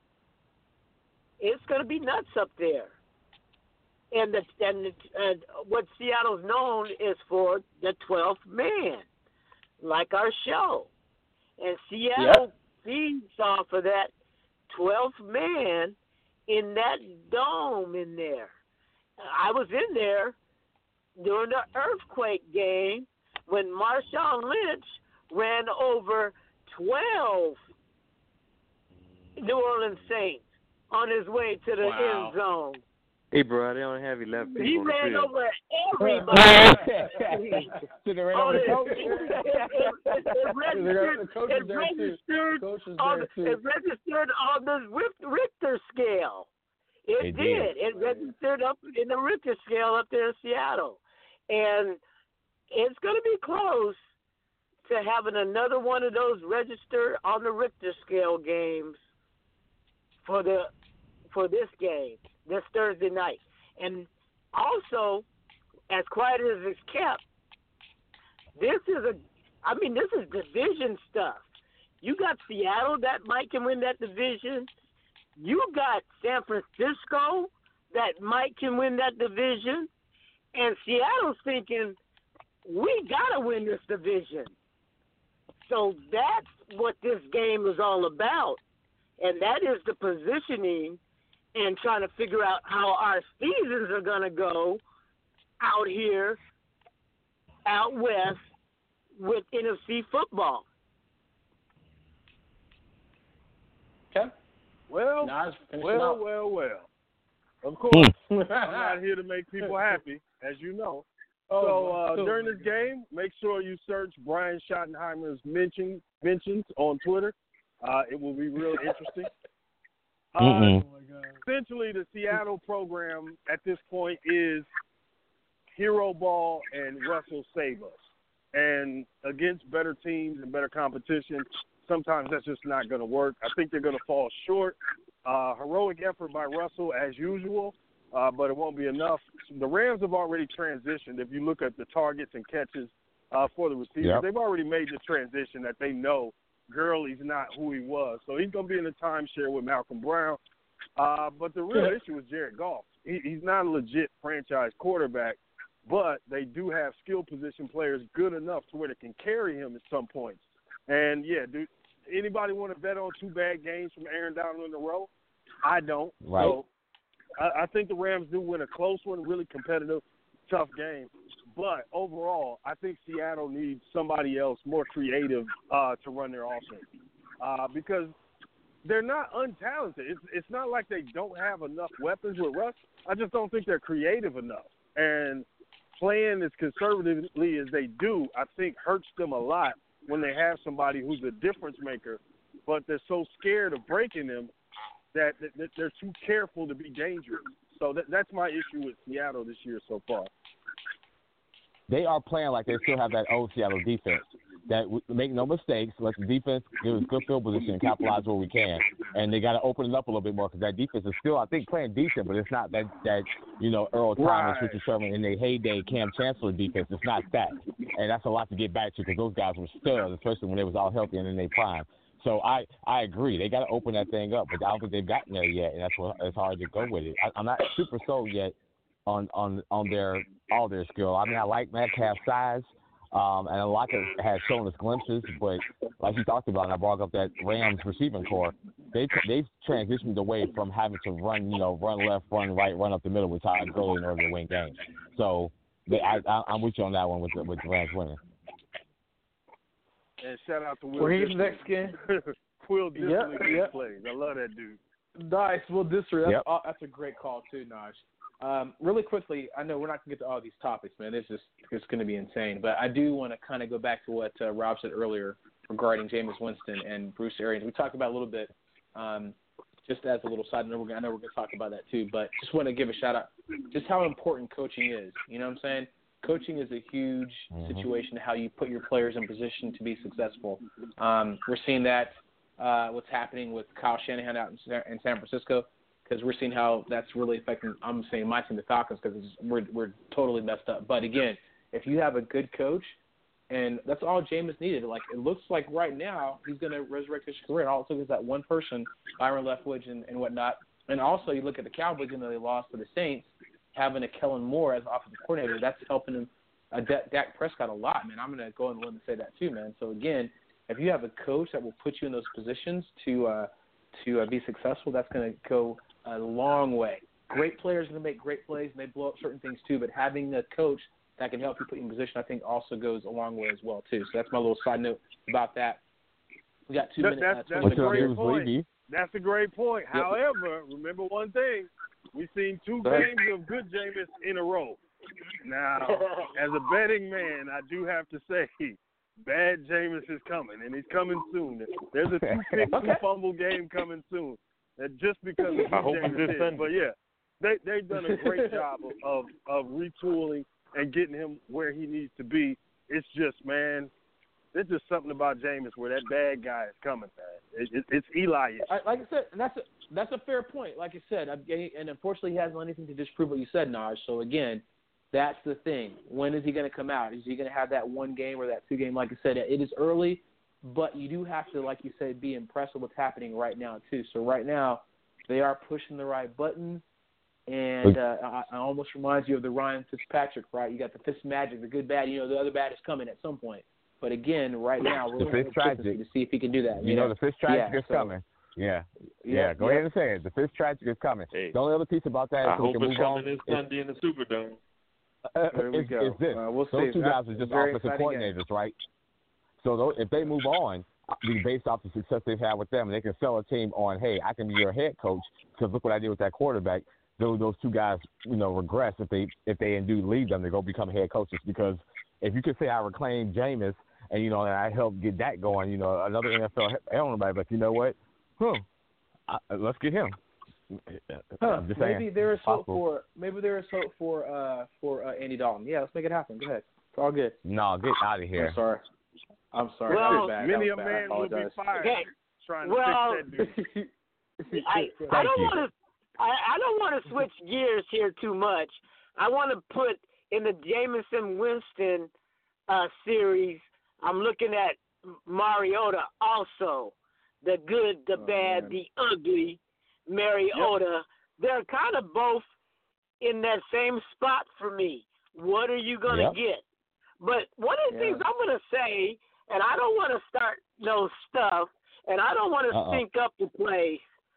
it's going to be nuts up there. And, the, and the, uh, what Seattle's known is for the twelfth man, like our show. And Seattle yep. feeds off of that twelfth man in that dome in there. I was in there during the earthquake game when Marshawn Lynch ran over twelve New Orleans Saints on his way to the Wow. end zone. Hey, bro, they only have eleven people He on the ran field. over everybody. Should have ran Oh, over the it, coach. it, it, it registered, The coach it is there, too. registered Coach is on there, the, too. it registered on the Ric- Richter scale. It, It did. did. It registered up in the Richter scale up there in Seattle, and it's going to be close to having another one of those registered on the Richter scale games for the for this game this Thursday night. And also, as quiet as it's kept, this is a, I mean, this is division stuff. You got Seattle that might can win that division. You got San Francisco that might can win that division. And Seattle's thinking, we got to win this division. So that's what this game is all about. And that is the positioning and trying to figure out how our seasons are going to go out here, out west, with N F C football. Okay. Well, Nas, finish it well, out. well, well. Of course, I'm not here to make people happy, as you know. Oh, so uh, my during God. this game, make sure you search Brian Schottenheimer's mention, mentions on Twitter. Uh, it will be real interesting. Uh, essentially, the Seattle program at this point is hero ball and Russell save us. And against better teams and better competition, sometimes that's just not going to work. I think they're going to fall short. Uh, heroic effort by Russell as usual, uh, but it won't be enough. The Rams have already transitioned. If you look at the targets and catches uh, for the receivers, Yep. they've already made the transition that they know Gurley's not who he was. So he's going to be in the timeshare with Malcolm Brown. Uh, but the real issue is Jared Goff. He, he's not a legit franchise quarterback, but they do have skill position players good enough to where they can carry him at some points. And, yeah, dude, anybody want to bet on two bad games from Aaron Donald in a row? I don't. Right. So I, I think the Rams do win a close one, really competitive, tough game. But overall, I think Seattle needs somebody else more creative uh, to run their offense uh, because they're not untalented. It's, it's not like they don't have enough weapons with Russ. I just don't think they're creative enough. And playing as conservatively as they do, I think hurts them a lot when they have somebody who's a difference maker, but they're so scared of breaking them that, that, that they're too careful to be dangerous. So that, that's my issue with Seattle this year so far. They are playing like they still have that old Seattle defense. That we make no mistakes, let the defense give us good field position and capitalize where we can. And they got to open it up a little bit more because that defense is still, I think, playing decent, but it's not that, that you know, Earl Thomas, Right. Richard Sherman in their heyday Cam Chancellor defense. It's not that. And that's a lot to get back to because those guys were studs, especially when they was all healthy and in their prime. So I, I agree. They got to open that thing up, but I don't think they've gotten there yet, and that's what it's hard to go with it. I, I'm not super sold yet on, on, on their all their skill. I mean, I like Metcalf's size. Um, and a lot that has shown us glimpses, but like you talked about, and I brought up that Rams receiving core, they they've transitioned away from having to run, you know, run left, run right, run up the middle with Todd Gurley in order to win games. So they, I, I, I'm with you on that one with the, with the Rams winning. And shout out to Will. We're Disley. next game. Will Disley Yep, yeah, yep. plays. I love that dude. Nice. Well, this that's, Yep. uh, that's a great call too, Naj. Um, really quickly, I know we're not going to get to all these topics, man. This is it's going to be insane. But I do want to kind of go back to what uh, Rob said earlier regarding Jameis Winston and Bruce Arians. We talked about a little bit, um, just as a little side note. I know we're going to talk about that too, but just want to give a shout out just how important coaching is. You know what I'm saying? Coaching is a huge Mm-hmm. situation, how you put your players in position to be successful. Um, we're seeing that uh, what's happening with Kyle Shanahan out in San, in San Francisco. Because we're seeing how that's really affecting, I'm saying my team, the Falcons, because we're we're totally messed up. But again, if you have a good coach, and that's all Jameis needed. Like it looks like right now he's going to resurrect his career. And all it took is that one person, Byron Leftwich and, and whatnot. And also you look at the Cowboys, even though they lost to the Saints, having a Kellen Moore as offensive coordinator, that's helping him. Uh, Dak Prescott a lot, man. I'm going to go on the limb and say that too, man. So again, if you have a coach that will put you in those positions to uh, to uh, be successful, that's going to go a long way great players are going to make great plays and they blow up certain things too, but having a coach that can help you put you in position, I think, also goes a long way as well too. So that's my little side note about that. We got two that, minutes. That's, that's a great point. That's a great point. Yep. However, remember one thing: we've seen two games of good Jameis in a row. Now, as a betting man, I do have to say, bad Jameis is coming, and he's coming soon. There's a two-pick, okay. two-fumble game coming soon. That just because of who I hope Jameis it's is. But yeah, they they've done a great job of, of of retooling and getting him where he needs to be. It's just, man, there's just something about Jameis where that bad guy is coming, man. It, it, it's Eli-ish. Like I said, and that's a, that's a fair point. Like I said, and unfortunately, he hasn't done anything to disprove what you said, Naj. So again, that's the thing. When is he going to come out? Is he going to have that one game or that two game? Like I said, it is early, but you do have to, like you said, be impressed with what's happening right now too. So right now, they are pushing the right buttons. And uh, I, I almost reminds you of the Ryan Fitzpatrick, right? You got the Fitz magic, the good bad. You know, the other bad is coming at some point. But again, right now, we're going to see if he can do that. You yeah. know, the Fitzpatrick yeah, is so, coming. Yeah. Yeah, yeah go yeah. ahead and say it. The Fitzpatrick is coming. Hey, the only other piece about that is I so we hope can it's move coming on. this Sunday in the Superdome. Uh, there we it's, go. it's this. Uh, we'll Those see. two That's guys are just very offensive coordinators, game. right? So those, if they move on, based off the success they've had with them, and they can sell a team on, hey, I can be your head coach because look what I did with that quarterback. Those those two guys, you know, regress if they if they indeed leave them to go become head coaches. Because if you could say I reclaimed Jameis and you know and I helped get that going, you know, another N F L owner might be like, you know what, huh, I, let's get him. Huh, just maybe saying, there is hope for maybe there is hope for uh for uh, Andy Dalton. Yeah, let's make it happen. Go ahead. It's all good. No, get out of here. I'm sorry. I'm sorry. Well, bad. many a bad. man will be fired okay. trying well, to fix that dude. I, I don't want to. I, I don't want to switch gears here too much. I want to put in the Jameson Winston uh, series. I'm looking at Mariota also, the good, the oh, bad, man. the ugly. Mariota. Yep. They're kind of both in that same spot for me. What are you gonna yep. get? But one of the yeah. things I'm gonna say, and I don't want to start no stuff, and I don't want to stink up the place,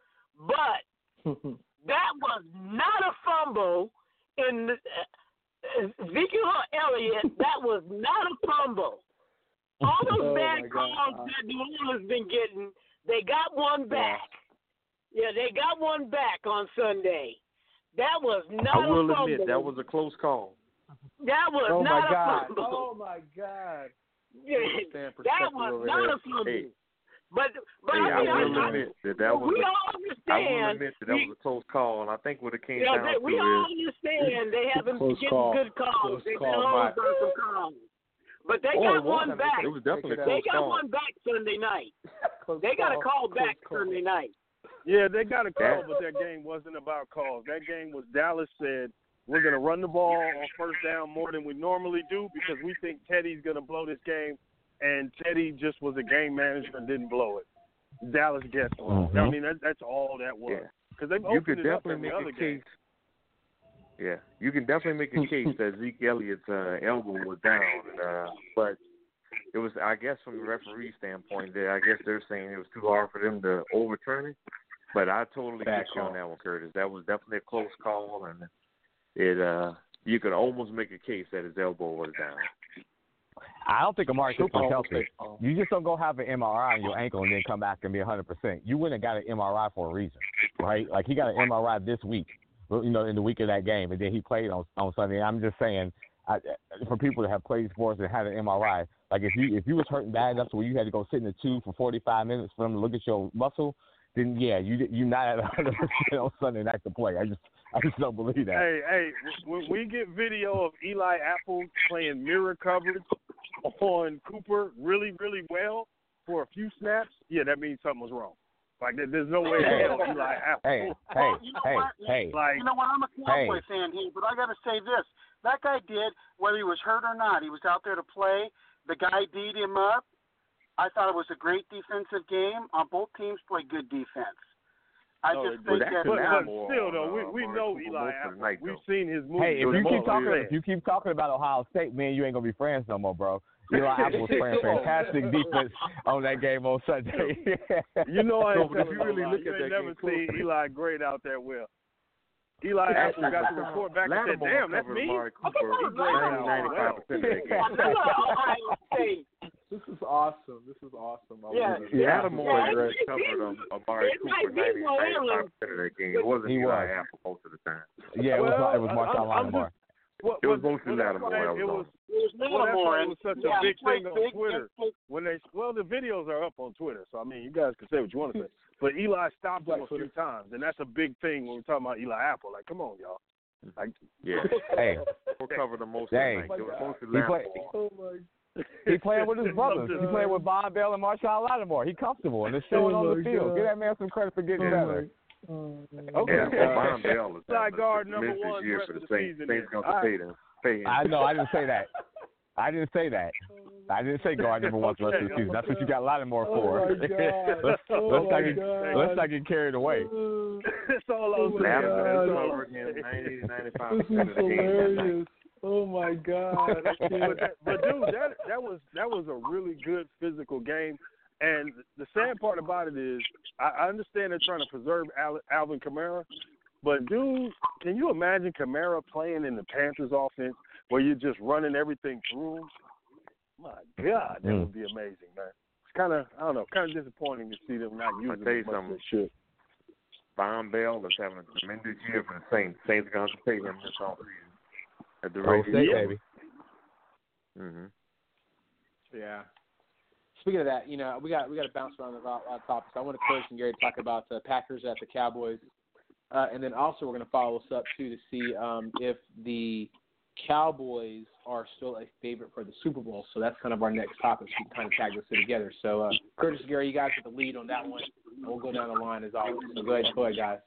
but that was not a fumble in uh, Ezekiel Elliott. That was not a fumble. All those oh bad calls that New Orleans been getting, they got one back. Yeah, they got one back on Sunday. That was not I will a fumble. admit that was a close call. That was oh not my a God. fumble. Oh my God. Yeah, that was not here. a fumble. Hey. But but hey, I, mean, I will I, admit that that was we a, all understand. I will admit that that was a close call, and I think what it came yeah, down they, to we is all understand they haven't been getting call. good calls. Close They've call, been holding on some calls. But they oh, got one back. It was definitely a they close got call. one back Sunday night. Close they got call. a call Close back call. Sunday night. Yeah, they got a call, but that game wasn't about calls. That game was Dallas said, we're going to run the ball on first down more than we normally do because we think Teddy's going to blow this game, and Teddy just was a game manager and didn't blow it. Dallas guessed wrong. Mm-hmm. I mean, that, that's all that was. Because Yeah. they've You opened could it up definitely in the make other a case. game. Yeah, you can definitely make a case that Zeke Elliott's uh, elbow was down, uh, but it was, I guess, from the referee standpoint, there, I guess they're saying it was too hard for them to overturn it. But I totally Bad get you call. on that one, Curtis. That was definitely a close call, and it uh, you could almost make a case that his elbow was down. I don't think Amari Cooper's healthy. Oh. You just don't go have an M R I on your ankle and then come back and be one hundred percent. You wouldn't have got an M R I for a reason, right? Like, he got an M R I this week, you know, in the week of that game, and then he played on on Sunday. I'm just saying, I, for people that have played sports and had an M R I, like if you if you was hurting bad enough to where you had to go sit in the tube for forty-five minutes for them to look at your muscle, then yeah, you you not at one hundred percent on Sunday night to play. I just I just don't believe that. Hey, hey, when we get video of Eli Apple playing mirror coverage on Cooper really, really well for a few snaps, yeah, that means something was wrong. Like, there's no way Hey, to tell Eli Apple. hey, hey, Well, you know hey, what? hey. Like, You know what? I'm a Cowboy Hey. fan here, but I got to say this: that guy did, whether he was hurt or not, he was out there to play. The guy D'd him up. I thought it was a great defensive game. On both teams played good defense. I No, just it- think but that. but, but more still, on, though, we, uh, we Amari know Cooper Eli most of the Apple. night, We've though. seen his moves. Hey, if was you more keep talking, weird. if you keep talking about Ohio State, man, you ain't gonna be friends no more, bro. Eli Apple's playing fantastic defense on that game on Sunday. You know I ain't No, but if telling you really no lie. look You at ain't that never game seen closely. Eli great out there well. Eli Apple got the report back and said, "Damn, that's me." Amari Cooper ninety-five percent of that game. This is awesome. This is awesome. I Yeah, love it. Yeah, yeah. Lattimore yeah, covered um, Amari Cooper ninety-five percent of that game. It wasn't He Eli was. Apple most of the time. Yeah, it was Well, it was Marshawn I'm- I'm Lattimore. What, It was what- mostly well, that's Lattimore why that was It on. was, It was well, that's Lattimore, why it and was such yeah, a big quite thing on big, Twitter big, when they. Well, the videos are up on Twitter, so I mean, you guys can say what you want to say. But Eli stopped him a few times, and that's a big thing when we're talking about Eli Apple. Like, come on, y'all. Like, Yeah. Hey, We'll cover the most Dang. of the night. It was mostly He play- Lattimore. Oh my. he playing with his brothers. I'm just- He playing with Von Bell and Marshawn Lattimore. He comfortable and it's showing Oh on the my field. God. Give that man some credit for getting Oh better. my. Oh, Okay. Yeah, well, Von Bell is Side having guard a number tremendous one year rest for the of the Saints. season Saints is- going to all pay right. them. Pay him. I know. I didn't say that. I didn't say that. I didn't say guard number one for the rest of the season. That's what you got Lattimore for. Oh my God. let's Oh let's, my not get, God. let's not get carried away. That's all Oh I'm my saying. Lattimore God. is That's all covering I'm him saying. ninety to ninety-five This percent is of the game that night. hilarious. Oh my God. I but, can't. that, but dude, that that was that was a really good physical game. And the sad part about it is, I, I understand they're trying to preserve Al, Alvin Kamara, but dude, can you imagine Kamara playing in the Panthers offense where you're just running everything through him? My God, that Mm. would be amazing, man. It's kind of, I don't know, kind of disappointing to see them not using tell you it as much as something. they should. Von Bell is having a tremendous year for the Saints. Saints are going to pay him this offseason at the Oh, rate state, he's baby. Mm-hmm. Yeah. Speaking of that, you know, we got we got to bounce around a lot of topics. I want to Coach and Gary to talk about the Packers at the Cowboys, uh, and then also we're going to follow us up too to see um, if the Cowboys are still a favorite for the Super Bowl. So that's kind of our next topic. So we can kind of tag those two together. So uh, Curtis and Gary, you guys get the lead on that one, and we'll go down the line as always. So go ahead, go ahead, guys.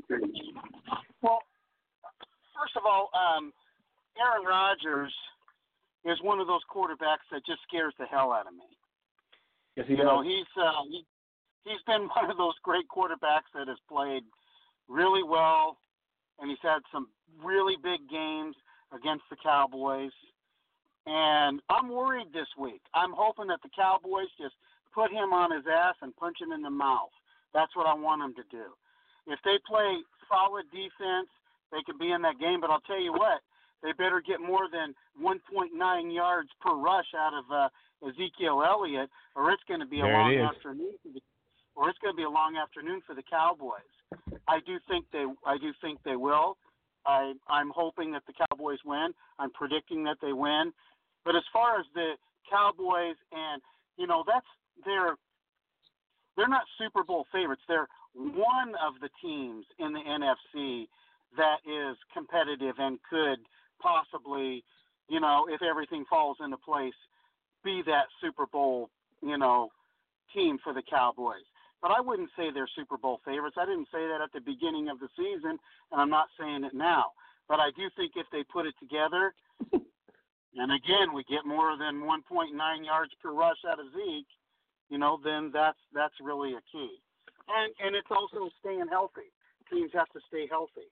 Well, first of all, um, Aaron Rodgers is one of those quarterbacks that just scares the hell out of me. Yes, he you does. know, he's uh, he, he's been one of those great quarterbacks that has played really well, and he's had some really big games against the Cowboys. And I'm worried this week. I'm hoping that the Cowboys just put him on his ass and punch him in the mouth. That's what I want them to do. If they play solid defense, they could be in that game. But I'll tell you what, they better get more than one point nine yards per rush out of uh, Ezekiel Elliott, or it's going to be a There long it is. afternoon. For the, or it's going to be a long afternoon for the Cowboys. I do think they. I do think they will. I, I'm hoping that the Cowboys win. I'm predicting that they win. But as far as the Cowboys, and you know, that's they're they're not Super Bowl favorites. They're one of the teams in the N F C that is competitive and could possibly, you know, if everything falls into place, be that Super Bowl, you know, team for the Cowboys. But I wouldn't say they're Super Bowl favorites. I didn't say that at the beginning of the season, and I'm not saying it now. But I do think if they put it together, and again, we get more than one point nine yards per rush out of Zeke, you know, then that's that's really a key. And and it's also staying healthy. Teams have to stay healthy.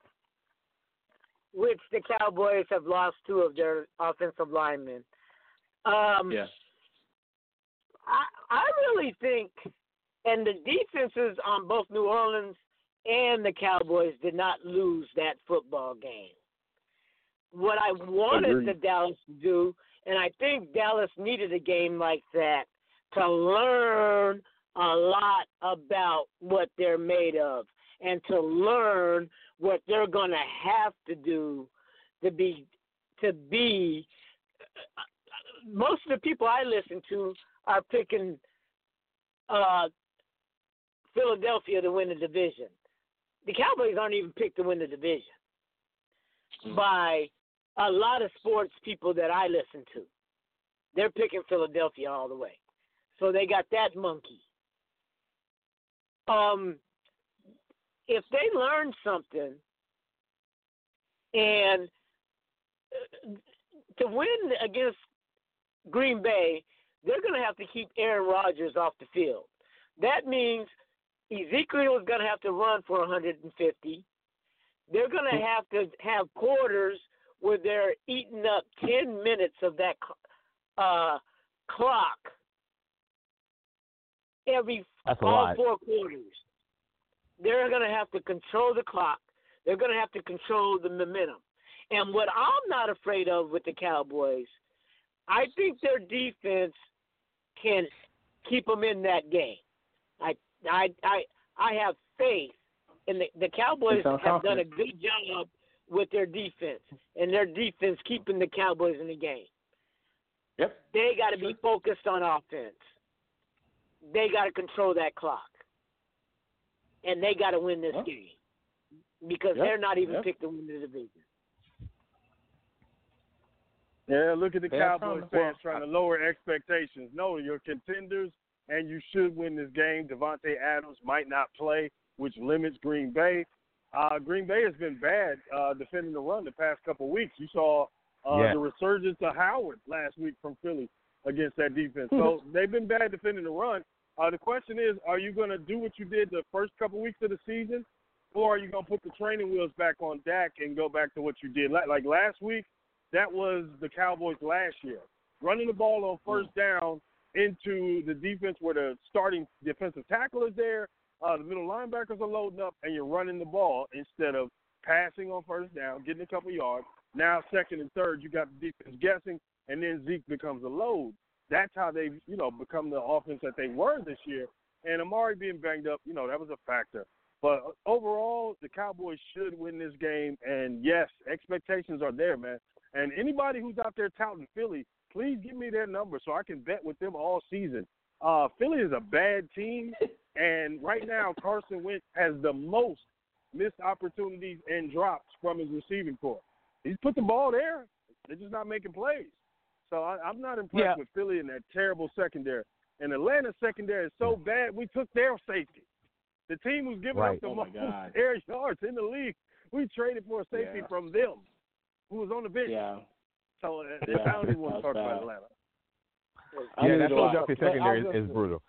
Which the Cowboys have lost two of their offensive linemen. Um, Yeah. I, I really think, and the defenses on both New Orleans and the Cowboys did not lose that football game. What I wanted Agreed. the Dallas to do, and I think Dallas needed a game like that to learn a lot about what they're made of and to learn what they're going to have to do to be to be. Most of the people I listen to are picking uh, Philadelphia to win the division. The Cowboys aren't even picked to win the division mm. by a lot of sports people that I listen to. They're picking Philadelphia all the way. So they got that monkey. Um, if they learn something and to win against Green Bay, they're going to have to keep Aaron Rodgers off the field. That means Ezekiel is going to have to run for one hundred fifty. They're going to have to have quarters where they're eating up ten minutes of that uh, clock every That's a all lot. four quarters. They're going to have to control the clock. They're going to have to control the momentum. And what I'm not afraid of with the Cowboys, I think their defense can keep them in that game. I I I I have faith, and the, the Cowboys have confident. done a good job with their defense, and their defense keeping the Cowboys in the game. Yep. They got to be focused on offense. They got to control that clock, and they got to win this Yep. game because Yep. they're not even Yep. picked to win the division. Yeah, look at the Yeah, Cowboys probably. fans trying to lower expectations. No, you're contenders, and you should win this game. Devontae Adams might not play, which limits Green Bay. Uh, Green Bay has been bad uh, defending the run the past couple of weeks. You saw uh, Yeah. the resurgence of Howard last week from Philly against that defense. So they've been bad defending the run. Uh, the question is, are you going to do what you did the first couple of weeks of the season, or are you going to put the training wheels back on Dak and go back to what you did? Like, like last week, that was the Cowboys last year. Running the ball on first down into the defense where the starting defensive tackle is there, uh, the middle linebackers are loading up, and you're running the ball instead of passing on first down, getting a couple yards. Now second and third, you got the defense guessing, and then Zeke becomes a load. That's how they, you know, become the offense that they were this year. And Amari being banged up, you know, that was a factor. But overall, the Cowboys should win this game. And, yes, expectations are there, man. And anybody who's out there touting Philly, please give me their number so I can bet with them all season. Uh, Philly is a bad team, and right now Carson Wentz has the most missed opportunities and drops from his receiving corps. He's put the ball there. They're just not making plays. So I, I'm not impressed Yeah. with Philly in that terrible secondary. And Atlanta's secondary is so bad, we took their safety. The team who's giving Right. up the Oh, my most God. air yards in the league, we traded for a safety Yeah. from them who was on the bench. Yeah. So uh, Yeah. I don't even want to That's talk about bad. Atlanta. I Yeah, need that to watch. Philadelphia But I secondary was is, is gonna- brutal.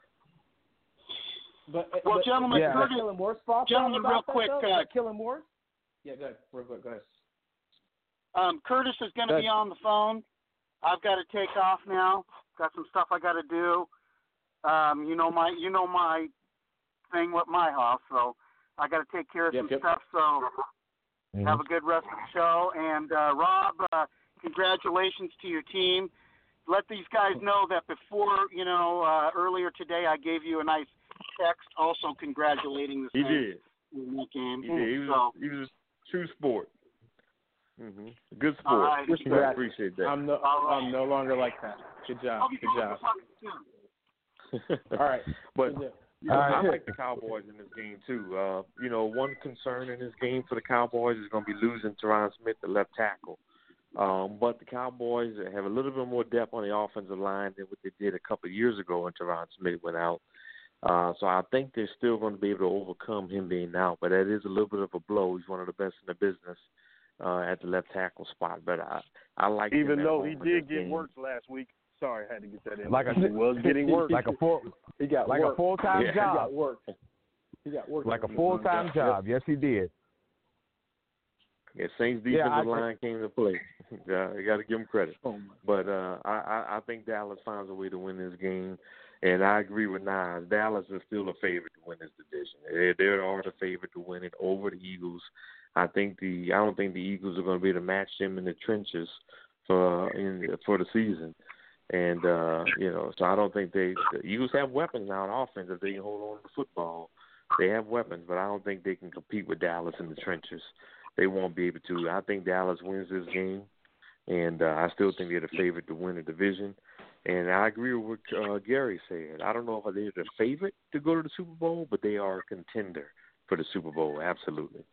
But, Well, but, gentlemen, Yeah. Curtis, killing more spots. gentlemen, about real that, quick, though? uh, Is that killing more. Yeah, go ahead. Real quick, go ahead. um, Curtis is going to Good. be on the phone. I've got to take off now. Got some stuff I got to do. Um, you know my, you know my thing with my house, so I got to take care of Yep, some yep. stuff. So Mhm. have a good rest of the show. And uh, Rob, uh, congratulations to your team. Let these guys know that before, you know, uh, earlier today I gave you a nice text also congratulating the He Saints did. in that game. He did. He was, So, he was a true sport. hmm Good all sport. right. I appreciate that. I'm no, All right. I'm no longer like that. Good job. I'll be Good talking job. to you soon. All right. But Good you know, All right. I like the Cowboys in this game too. Uh, you know, one concern in this game for the Cowboys is going to be losing Teron Smith, the left tackle. Um, but the Cowboys have a little bit more depth on the offensive line than what they did a couple of years ago when Teron Smith went out. Uh, so I think they're still going to be able to overcome him being out. But that is a little bit of a blow. He's one of the best in the business uh, at the left tackle spot. But I, I like Even him at though home he in did this get game. worked last week. Sorry, I had to get that in. Like a- he was getting worked. Like a full, He got like work. a full time Yeah. He job. got work. He got work. Like a full time job. Yes, he did. Yeah, Saints defensive Yeah, I- line came to play. uh, you got to give them credit. Oh, my. But uh, I, I, I think Dallas finds a way to win this game, and I agree with Nas. Dallas is still a favorite to win this division. They, they are the favorite to win it over the Eagles. I think the I don't think the Eagles are going to be able to match them in the trenches for in for the season. And uh, you know, so I don't think they the Eagles have weapons now on offense if they can hold on to the football. They have weapons, but I don't think they can compete with Dallas in the trenches. They won't be able to. I think Dallas wins this game, and uh, I still think they're the favorite to win the division. And I agree with what uh, Gary said. I don't know if they're the favorite to go to the Super Bowl, but they are a contender for the Super Bowl, absolutely.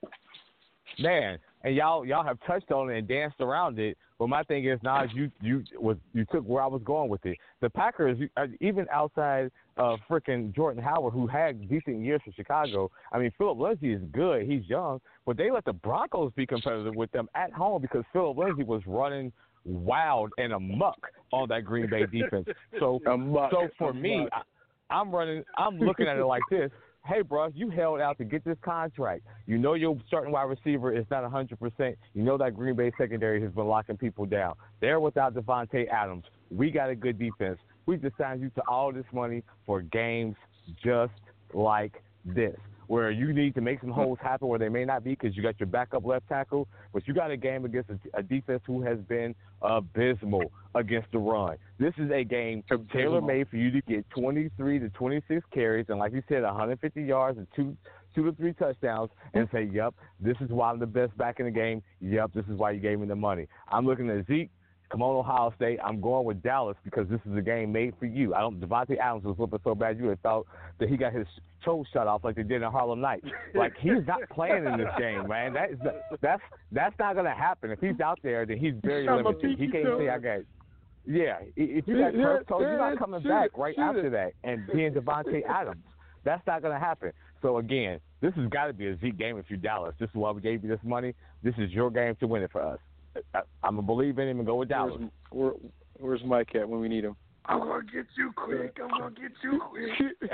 Man, and y'all y'all have touched on it and danced around it. But my thing is, Nas, you you was you took where I was going with it. The Packers, uh, even outside of freaking Jordan Howard, who had decent years for Chicago. I mean, Philip Lindsay is good. He's young, but they let the Broncos be competitive with them at home because Philip Lindsay was running wild and amok on that Green Bay defense. So, Amok. so for me, I, I'm running. I'm looking at it like this. Hey, bro, you held out to get this contract. You know your starting wide receiver is not one hundred percent. You know that Green Bay secondary has been locking people down. They're without Devontae Adams. We got a good defense. We just signed you to all this money for games just like this. where you need to make some holes happen where they may not be because you got your backup left tackle, but you got a game against a, a defense who has been abysmal against the run. This is a game tailor-made for you to get twenty-three to twenty-six carries and, like you said, one hundred fifty yards and two two to three touchdowns and say, yep, this is why I'm the best back in the game. Yep, this is why you gave me the money. I'm looking at Zeke. Come on, Ohio State. I'm going with Dallas because this is a game made for you. I don't. Devontae Adams was looking so bad you would have thought that he got his toe shut off like they did in Harlem Night. Like, he's not playing in this game, man. That is that's that's not gonna happen. If he's out there, then he's very limited. He can't say I got. Yeah, if you got turf toe, you're not coming back right after that and being Devontae Adams. That's not gonna happen. So again, this has got to be a Zeke game if you're Dallas. This is why we gave you this money. This is your game to win it for us. I, I'm going to believe in him and go with Dallas. Where's, where, where's Mike at when we need him? I'm going to get you quick. I'm going to get you quick.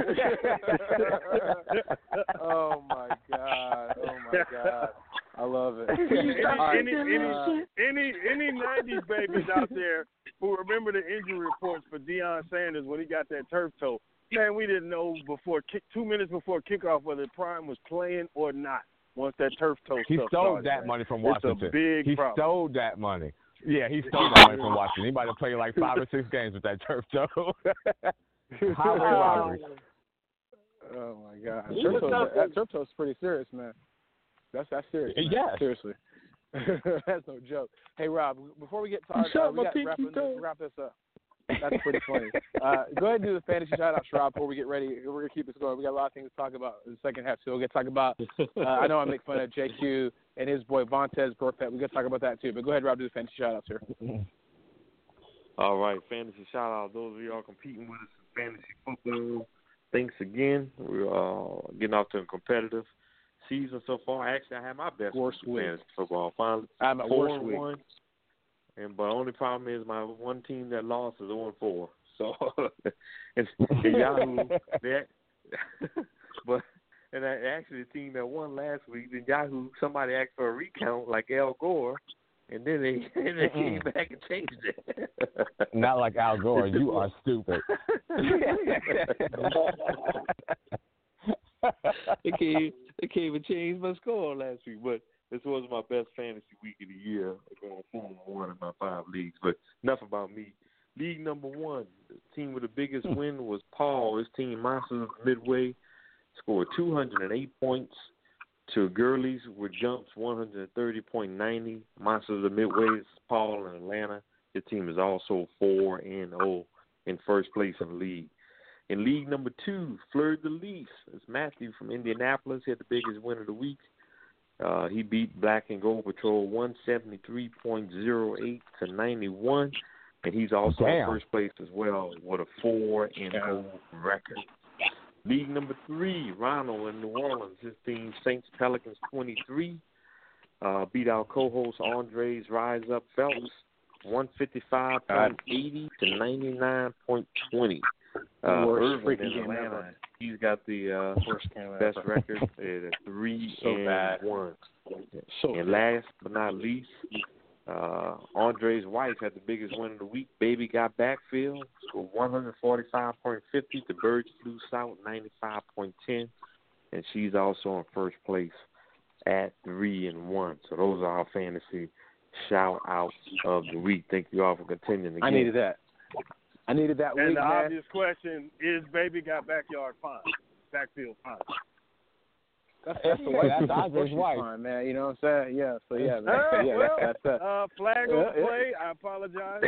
Oh, my God. Oh, my God. I love it. Any, any, any, any, any nineties babies out there who remember the injury reports for Deion Sanders when he got that turf toe, man, we didn't know before kick, two minutes before kickoff whether Prime was playing or not. Once that turf toe he stuff stole started, that man. money from It's Washington. a big he problem. stole that money. Yeah, he stole that money from Washington. He might have played like five or six games with that turf toe. Highway robbery. Oh my God, turf toe, that turf toe is pretty serious, man. That's that's serious. Man. Yes. Seriously. That's no joke. Hey Rob, before we get to our, uh, we got to wrap, wrap this up. That's pretty funny. Uh, go ahead and do the fantasy shout-out, Rob, before we get ready. We're going to keep this going. We got a lot of things to talk about in the second half, so we'll get to talk about uh, I know I make fun of J Q and his boy Vontez Burfict. We're going to talk about that, too. But go ahead, Rob, do the fantasy shout-outs here. All right, fantasy shout-out. Those of y'all competing with us in fantasy football, thanks again. We're uh, getting off to a competitive season so far. Actually, I had my best worst week. fantasy football. Finally, I had my four worst and week. one. And but the only problem is my one team that lost is zero and four. So and, and Yahoo, that, but and I, actually the team that won last week, then Yahoo, somebody asked for a recount like Al Gore, and then they and they came back and changed it. Not like Al Gore. You are stupid. They can't they can't even change my score last week, but. This was my best fantasy week of the year, going four and one in my five leagues. But enough about me. League number one, the team with the biggest win was Paul. His team, Monsters of Midway, scored two hundred eight points to Gurley's with Jumps one hundred thirty point nine zero. Monsters of Midway is Paul in Atlanta. His team is also four and oh in first place in the league. In league number two, Fleur de Lis, it's Matthew from Indianapolis. He had the biggest win of the week. Uh, he beat Black and Gold Patrol one seventy-three point oh eight to ninety-one, and he's also Damn. in first place as well with a four and oh record. League number three, Ronald in New Orleans. His team, Saints Pelicans twenty-three, uh, beat our co-host Andres Rise Up Phelps one fifty-five point eight zero to ninety-nine point two zero. Uh, Irvin in Atlanta, he's got the uh, best record at a three so and bad. one. So and last but not least, uh, Andre's wife had the biggest win of the week. Baby got backfield, scored one forty-five point five zero. The Birds flew south ninety-five point one zero, and she's also in first place at three and one. So those are our fantasy shout outs of the week. Thank you all for continuing. Again. I needed that. I needed that and week, the man. obvious question is, baby got backyard fine, backfield fine. That's, that's the way. That's Andre's wife, fine, man. You know what I'm saying? Yeah. So yeah, man. Uh, yeah. well, That's, that's uh, flag on the play. I apologize.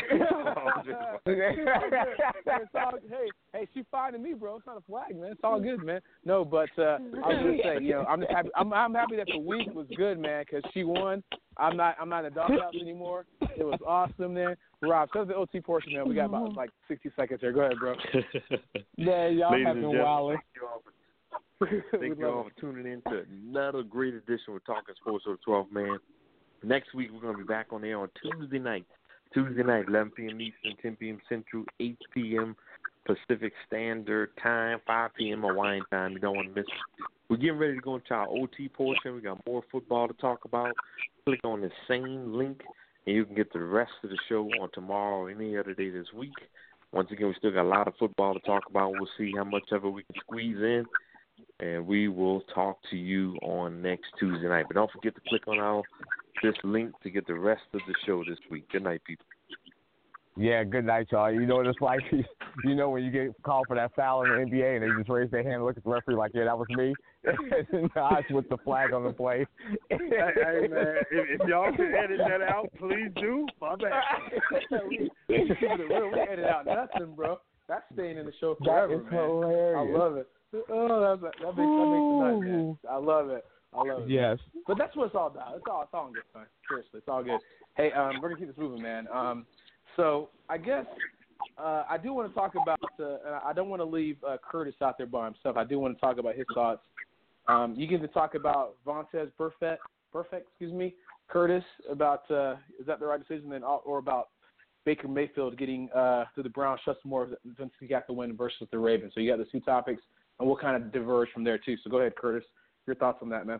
it's all, hey, hey, she finding me, bro. It's not a flag, man. It's all good, man. No, but uh, I was gonna say, you know, I'm just happy. I'm, I'm happy that the week was good, man, because she won. I'm not, I'm not in the doghouse anymore. It was awesome, man. Rob, so the O T portion, man. We got about like sixty seconds here. Go ahead, bro. Yeah, y'all Ladies have and been gentlemen, wilding. thank you all for Thank you all for tuning in to another great edition of Talking Sports with the twelfth Man. Next week, we're going to be back on air on Tuesday night. Tuesday night, eleven p.m. Eastern, ten p.m. Central, eight p.m. Pacific Standard Time, five p.m. Hawaiian time. You don't want to miss it. We're getting ready to go into our O T portion. We got more football to talk about. Click on the same link, and you can get the rest of the show on tomorrow or any other day this week. Once again, we still got a lot of football to talk about. We'll see how much of it we can squeeze in. and we will talk to you on next Tuesday night. But don't forget to click on our this link to get the rest of the show this week. Good night, people. Yeah, good night, y'all. You know what it's like? You know when you get called for that foul in the N B A and they just raise their hand and look at the referee like, yeah, that was me? And nods with the flag on the play. Hey, hey man, if, if y'all can edit that out, please do. My bad. we, we, we edit out nothing, bro. That's staying in the show forever, that is man. hilarious. I love it. Oh, that, that, makes, that makes the night, man. I love it. I love it. Yes. But that's what it's all about. It's all, it's all good fun. Seriously, it's all good. Hey, um, we're going to keep this moving, man. Um, so I guess uh, I do want to talk about uh, – I don't want to leave uh, Curtis out there by himself. I do want to talk about his thoughts. Um, you get to talk about Vontaze Burfict, Burfict, excuse me, Curtis, about uh, is that the right decision, then, or about Baker Mayfield getting uh, to the Browns just more since he got the win versus the Ravens. So you got the two topics, and we'll kind of diverge from there too. So go ahead, Curtis. Your thoughts on that, man?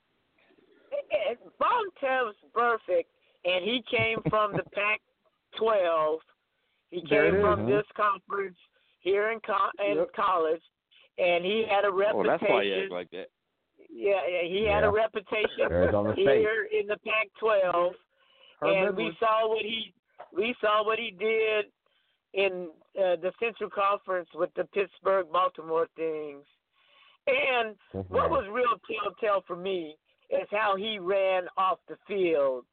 Vontaze Burfict, and he came from the Pac twelve. He came from this conference here in, co- in yep. college, and he had a reputation. Oh, that's why you act like that. Yeah, he had yeah. a reputation here State. in the Pac twelve, Herman and we Edwards. saw what he we saw what he did in uh, the Central Conference with the Pittsburgh Baltimore things. And mm-hmm. what was real telltale for me is how he ran off the field.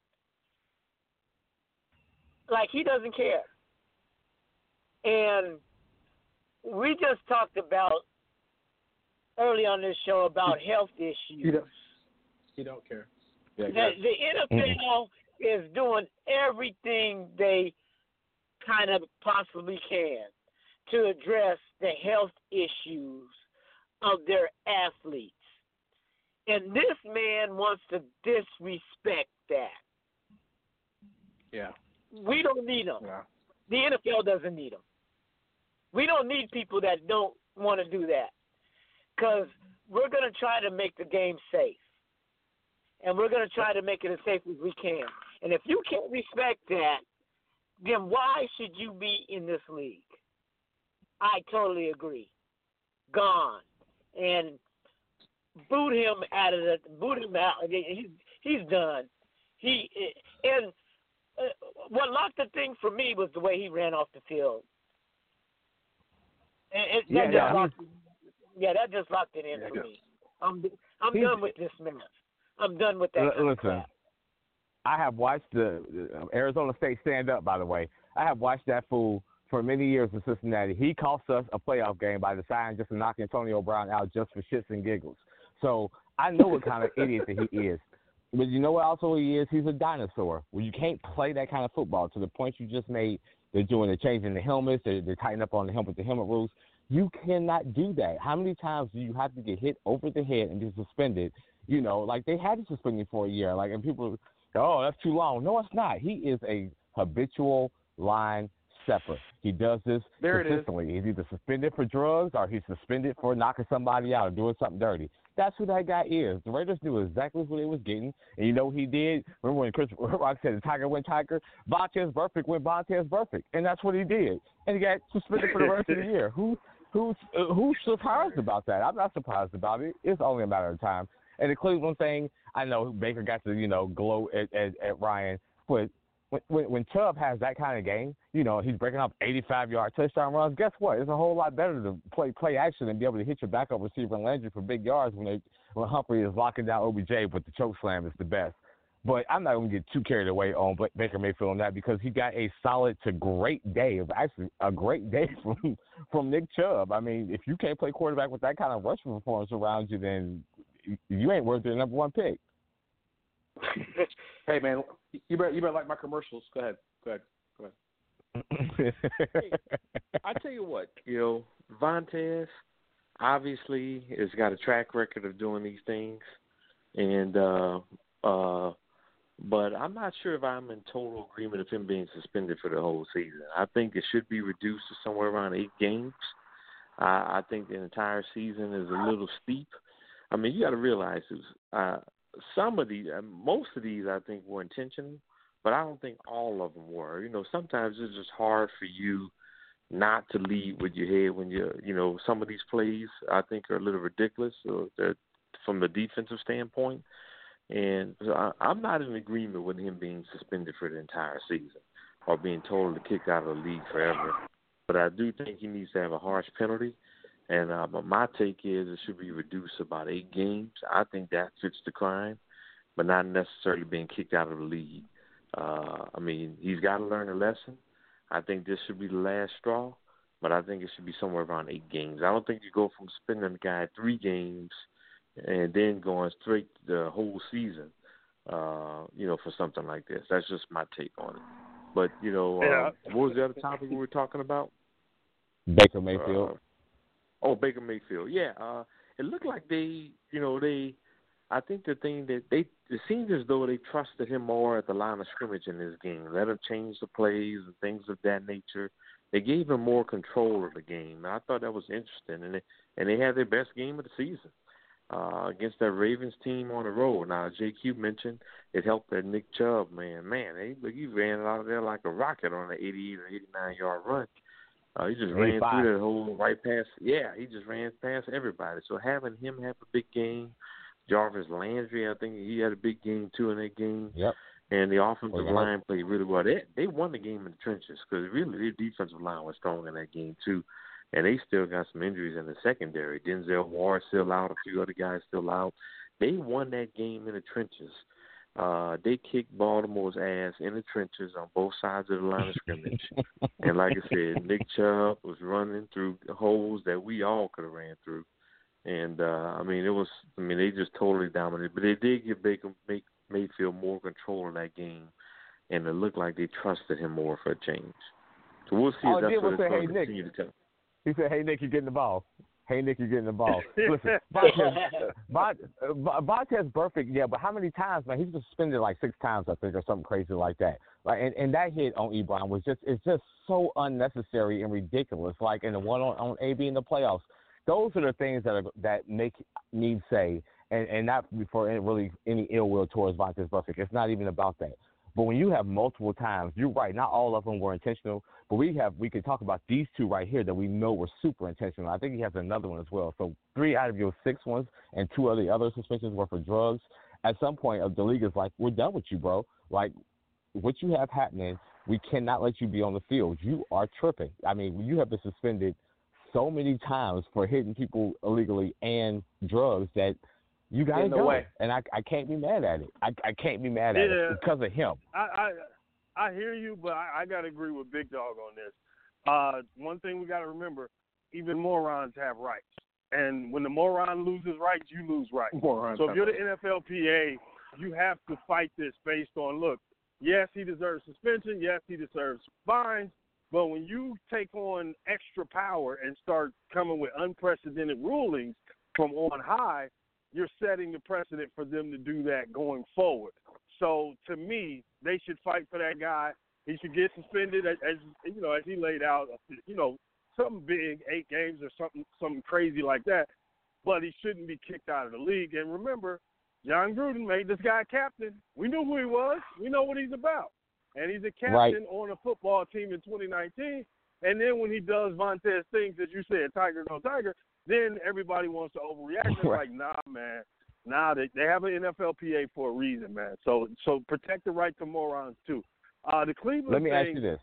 Like he doesn't care. And we just talked about early on this show about health issues. You don't, you don't care. Yeah, the, the N F L mm-hmm. is doing everything they kind of possibly can to address the health issues of their athletes. And this man wants to disrespect that. Yeah. We don't need them. Yeah. The N F L doesn't need them. We don't need people that don't want to do that. Because we're going to try to make the game safe. And we're going to try to make it as safe as we can. And if you can't respect that, then why should you be in this league? I totally agree. Gone. And boot him out of the boot him out. He's he's done. He and uh, what locked the thing for me was the way he ran off the field. And it, that yeah, just yeah. locked, yeah, that just locked it in yeah, for yeah. me. I'm I'm he's, done with this man. I'm done with that. L- kind listen, of crap. I have watched the uh, Arizona State stand up. By the way, I have watched that fool for many years in Cincinnati. He cost us a playoff game by deciding just to knock Antonio Brown out just for shits and giggles. So I know what kind of idiot that he is. But you know what also he is? He's a dinosaur. Well, you can't play that kind of football to the point you just made. They're doing, they're changing the helmets. They're, they're tightening up on the helmet, the helmet rules. You cannot do that. How many times do you have to get hit over the head and be suspended? You know, like they had to suspend you for a year. Like, and people, oh, that's too long. No, it's not. He is a habitual line stepper. He does this there consistently. He's either suspended for drugs or he's suspended for knocking somebody out or doing something dirty. That's who that guy is. The Raiders knew exactly who they was getting. And you know what he did? Remember when Chris Rock said the Tiger went Tiger? Vontaze Burfict went Vontaze Burfict. And that's what he did. And he got suspended for the rest of the year. Who who's uh, who's surprised about that? I'm not surprised about it. It's only a matter of time. And the Cleveland thing, I know Baker got to, you know, glow at, at, at Ryan, but When, when when Chubb has that kind of game, you know, he's breaking up eighty-five-yard touchdown runs, guess what? It's a whole lot better to play play action and be able to hit your backup receiver and Landry for big yards when they when Humphrey is locking down O B J, but the choke slam is the best. But I'm not going to get too carried away on Baker Mayfield on that because he got a solid to great day, actually a great day from from Nick Chubb. I mean, if you can't play quarterback with that kind of rushing performance around you, then you ain't worth the number one pick. Hey, man, you better you better like my commercials. Go ahead. Go ahead. Go ahead. Hey, I tell you what, you know, Vontaze obviously has got a track record of doing these things, and uh, uh, but I'm not sure if I'm in total agreement of him being suspended for the whole season. I think it should be reduced to somewhere around eight games. I, I think the entire season is a little steep. I mean, you got to realize this. Uh, Some of these, most of these, I think, were intentional, but I don't think all of them were. You know, sometimes it's just hard for you not to lead with your head when you're, you know, some of these plays I think are a little ridiculous or from the defensive standpoint. And so I, I'm not in agreement with him being suspended for the entire season or being told to kick out of the league forever. But I do think he needs to have a harsh penalty. And uh, my take is it should be reduced to about eight games. I think that fits the crime, but not necessarily being kicked out of the league. Uh, I mean, he's got to learn a lesson. I think this should be the last straw, but I think it should be somewhere around eight games. I don't think you go from spending the guy three games and then going straight the whole season, uh, you know, for something like this. That's just my take on it. But, you know, yeah. uh, what was the other topic we were talking about? Baker Mayfield. Uh, oh, Baker Mayfield. Yeah, uh, it looked like they, you know, they – I think the thing that they it seemed as though they trusted him more at the line of scrimmage in this game. Let him change the plays and things of that nature. They gave him more control of the game. I thought that was interesting, and they, and they had their best game of the season uh, against that Ravens team on the road. Now, J Q mentioned it helped that Nick Chubb, man. Man, he, he ran out of there like a rocket on an eighty-eight or eighty-nine yard run. Uh, he just ran through that whole right pass. Yeah, he just ran past everybody. So having him have a big game. Jarvis Landry, I think he had a big game, too, in that game. Yep. And the offensive oh, yeah. line played really well. They, they won the game in the trenches because really their defensive line was strong in that game, too. And they still got some injuries in the secondary. Denzel Ward still out, a few other guys still out. They won that game in the trenches. Uh, they kicked Baltimore's ass in the trenches on both sides of the line of scrimmage. And like I said, Nick Chubb was running through holes that we all could have ran through. And, uh, I mean, it was, I mean, they just totally dominated. But they did give Baker May, Mayfield more control in that game, and it looked like they trusted him more for a change. So we'll see oh, if that's what it's say, going hey, to Nick. continue to tell. He said, hey, Nick, you're getting the ball. Hey, Nick, you're getting the ball. Listen, Vontaze Burfict, yeah, but how many times, man? He's been suspended like six times, I think, or something crazy like that. Like, and, and that hit on Ebron was just, it's just so unnecessary and ridiculous, like in the one on, on A B in the playoffs. Those are the things that are, that make me say, and, and not for any, really any ill will towards Vontaze Burfict. It's not even about that. But when you have multiple times, you're right. Not all of them were intentional, but we have we can talk about these two right here that we know were super intentional. I think he has another one as well. So three out of your six ones and two of the other suspensions were for drugs. At some point, the league is like, we're done with you, bro. Like, what you have happening, we cannot let you be on the field. You are tripping. I mean, you have been suspended so many times for hitting people illegally and drugs that you got to go. Way. And I, I can't be mad at it. I, I can't be mad at yeah, it because of him. I, I I hear you, but I, I got to agree with Big Dog on this. Uh, one thing we got to remember, even morons have rights. And when the moron loses rights, you lose rights. Morons so if you're the N F L P A, you have to fight this based on, look, yes, he deserves suspension. Yes, he deserves fines. But when you take on extra power and start coming with unprecedented rulings from on high, you're setting the precedent for them to do that going forward. So to me, they should fight for that guy. He should get suspended as, as you know, as he laid out, you know, something big, eight games or something, something crazy like that. But he shouldn't be kicked out of the league. And remember, John Gruden made this guy captain. We knew who he was. We know what he's about. And he's a captain right. on a football team in twenty nineteen. And then when he does Vontaze things, as you said, Tiger go Tiger, then everybody wants to overreact. It's like, nah, man. Nah, they, they have an N F L P A for a reason, man. So so protect the right to morons, too. Uh, the Cleveland Let me thing, ask you this.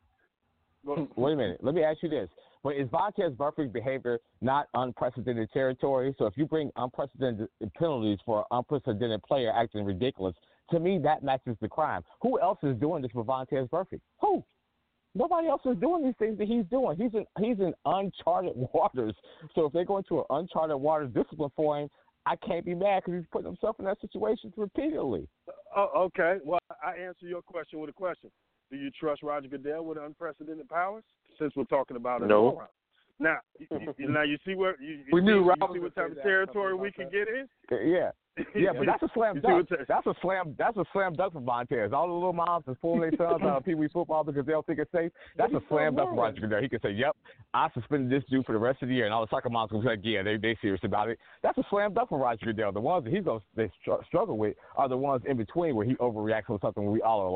Well, Wait a minute. Let me ask you this. But is Vontaze Burfict behavior not unprecedented territory? So if you bring unprecedented penalties for an unprecedented player acting ridiculous, to me that matches the crime. Who else is doing this with Vontaze Burfict? Who? Nobody else is doing these things that he's doing. He's in he's in uncharted waters. So if they go into an uncharted waters discipline for him, I can't be mad because he's putting himself in that situation repeatedly. Uh, okay. Well, I answer your question with a question. Do you trust Roger Goodell with unprecedented powers? Since we're talking about it. No. Now, you, now you see where you, you we see, knew you Robert see what type of territory we can get in. Yeah. Yeah, but that's a slam You dunk. see what That's a slam. That's a slam dunk for Vontaze. All the little moms is pulling their sons out of Pee Wee football because they don't think it's safe. That's a slam dunk for Roger Goodell. He can say, "Yep, I suspended this dude for the rest of the year," and all the soccer moms will be like, "Yeah, they they serious about it." That's a slam dunk for Roger Goodell. The ones that he's gonna they str- struggle with are the ones in between where he overreacts on something where we all are like,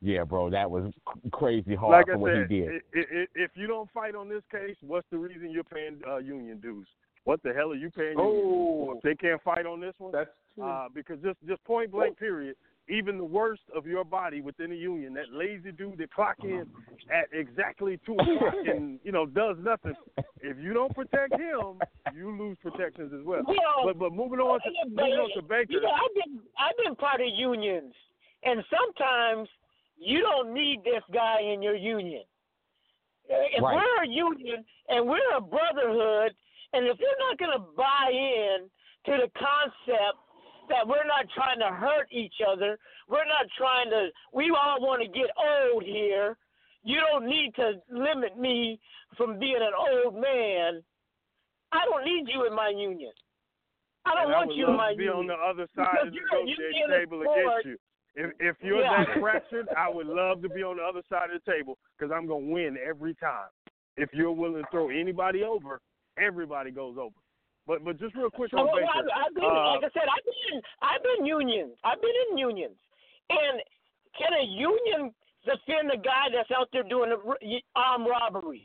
Yeah, bro, that was crazy hard like for I what said, he did. It, it, if you don't fight on this case, what's the reason you're paying uh, union dues? What the hell are you paying union Oh. dues for? They can't fight on this one? That's true. Uh, because just, just point blank period, even the worst of your body within the union, that lazy dude that clock in at exactly two o'clock and, you know, does nothing, if you don't protect him, you lose protections as well. You know, but but moving on to moving on to Baker. You know, I've been I've been part of unions, and sometimes you don't need this guy in your union. If Right. we're a union and we're a brotherhood, and if you're not going to buy in to the concept that we're not trying to hurt each other, we're not trying to, we all want to get old here. You don't need to limit me from being an old man. I don't need you in my union. I don't and want I would you love in my to be union. on the other side of the Because you're a negotiating union table sport. against you. If if you're Yeah. that fractured, I would love to be on the other side of the table because I'm going to win every time. If you're willing to throw anybody over, everybody goes over. But but just real quick on Well, Baker. I've, I've been, uh, like I said, I've been, I've been unions. I've been in unions. And can a union defend a guy that's out there doing armed robbery?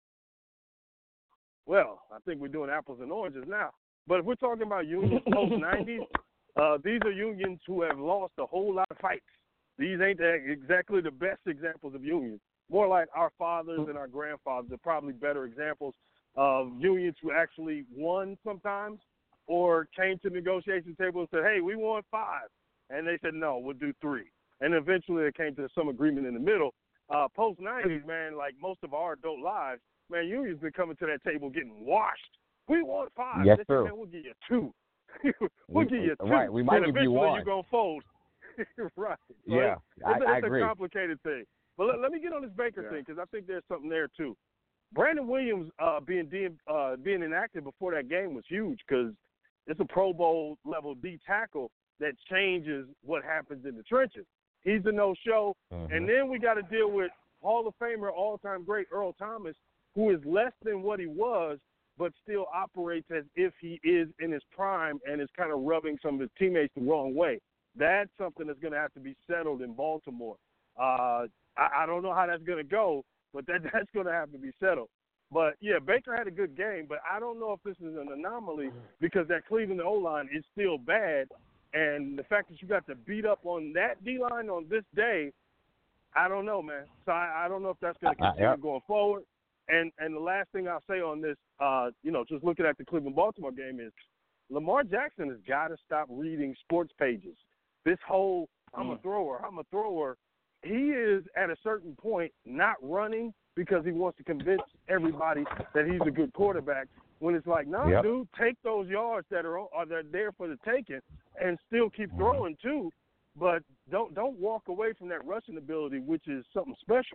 Well, I think we're doing apples and oranges now. But if we're talking about unions post nineties, uh, these are unions who have lost a whole lot of fights. These ain't the, exactly the best examples of unions. More like our fathers and our grandfathers are probably better examples of unions who actually won sometimes or came to the negotiation table and said, hey, we want five. And they said, no, we'll do three. And eventually they came to some agreement in the middle. Uh, post nineties, man, like most of our adult lives, man, unions been coming to that table getting washed. We want five. Yes, they sir. said, man, we'll give you two. we'll give you two. Right, we might and give you eventually one. you're going to fold. Right. So Yeah, it's, I, it's, I it's agree. a complicated thing. But let, let me get on this Baker Yeah. thing because I think there's something there too. Brandon Williams uh, being de- uh, being inactive before that game was huge because it's a Pro Bowl level D tackle that changes what happens in the trenches. He's a no-show, Mhm. and then we got to deal with Hall of Famer, all-time great Earl Thomas, who is less than what he was, but still operates as if he is in his prime and is kind of rubbing some of his teammates the wrong way. That's something that's going to have to be settled in Baltimore. Uh, I, I don't know how that's going to go, but that that's going to have to be settled. But, yeah, Baker had a good game, but I don't know if this is an anomaly because that Cleveland O-line is still bad, and the fact that you got to beat up on that D-line on this day, I don't know, man. So I, I don't know if that's going to continue Uh, yeah. going forward. And and the last thing I'll say on this, uh, you know, just looking at the Cleveland-Baltimore game is Lamar Jackson has got to stop reading sports pages. This whole I'm a thrower, I'm a thrower, he is at a certain point not running because he wants to convince everybody that he's a good quarterback. When it's like, no, Yep. dude, take those yards that are are that there for the taking and still keep throwing too. But don't don't walk away from that rushing ability, which is something special.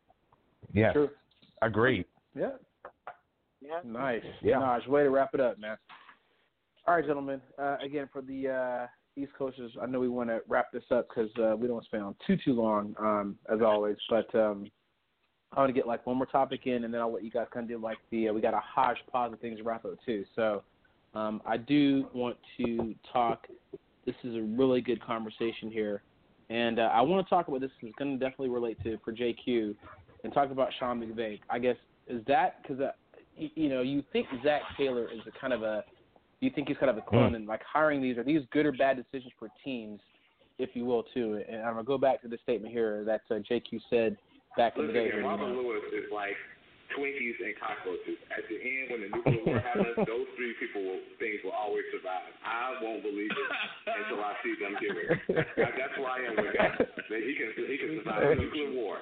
Yeah, True. agreed. Yeah. Yeah. Nice. Yeah. Nice. Way to wrap it up, man. All right, gentlemen. Uh, again, for the uh, East Coasters, I know we want to wrap this up because uh, we don't want to spend on too, too long, um, as always. But um, I want to get, like, one more topic in, and then I'll let you guys kind of do, like, the uh, – we got a hodgepodge of things to wrap up, too. So um, I do want to talk – this is a really good conversation here. And uh, I want to talk about this. It's going to definitely relate to for J Q and talk about Sean McVay. I guess, is that – because, uh, y- you know, you think Zach Taylor is a kind of a – you think he's kind of a clone, Mm. and like hiring these, are these good or bad decisions for teams, if you will, too? And I'm going to go back to the statement here that uh, J Q said back in the day. Listen, Here, you Marvin know. Lewis is like Twinkies and cockroaches. At the end, when the nuclear war happens, those three people will, things will always survive. I won't believe it until I see them get rid. That, that's where I am with that. That he can he can survive the nuclear war.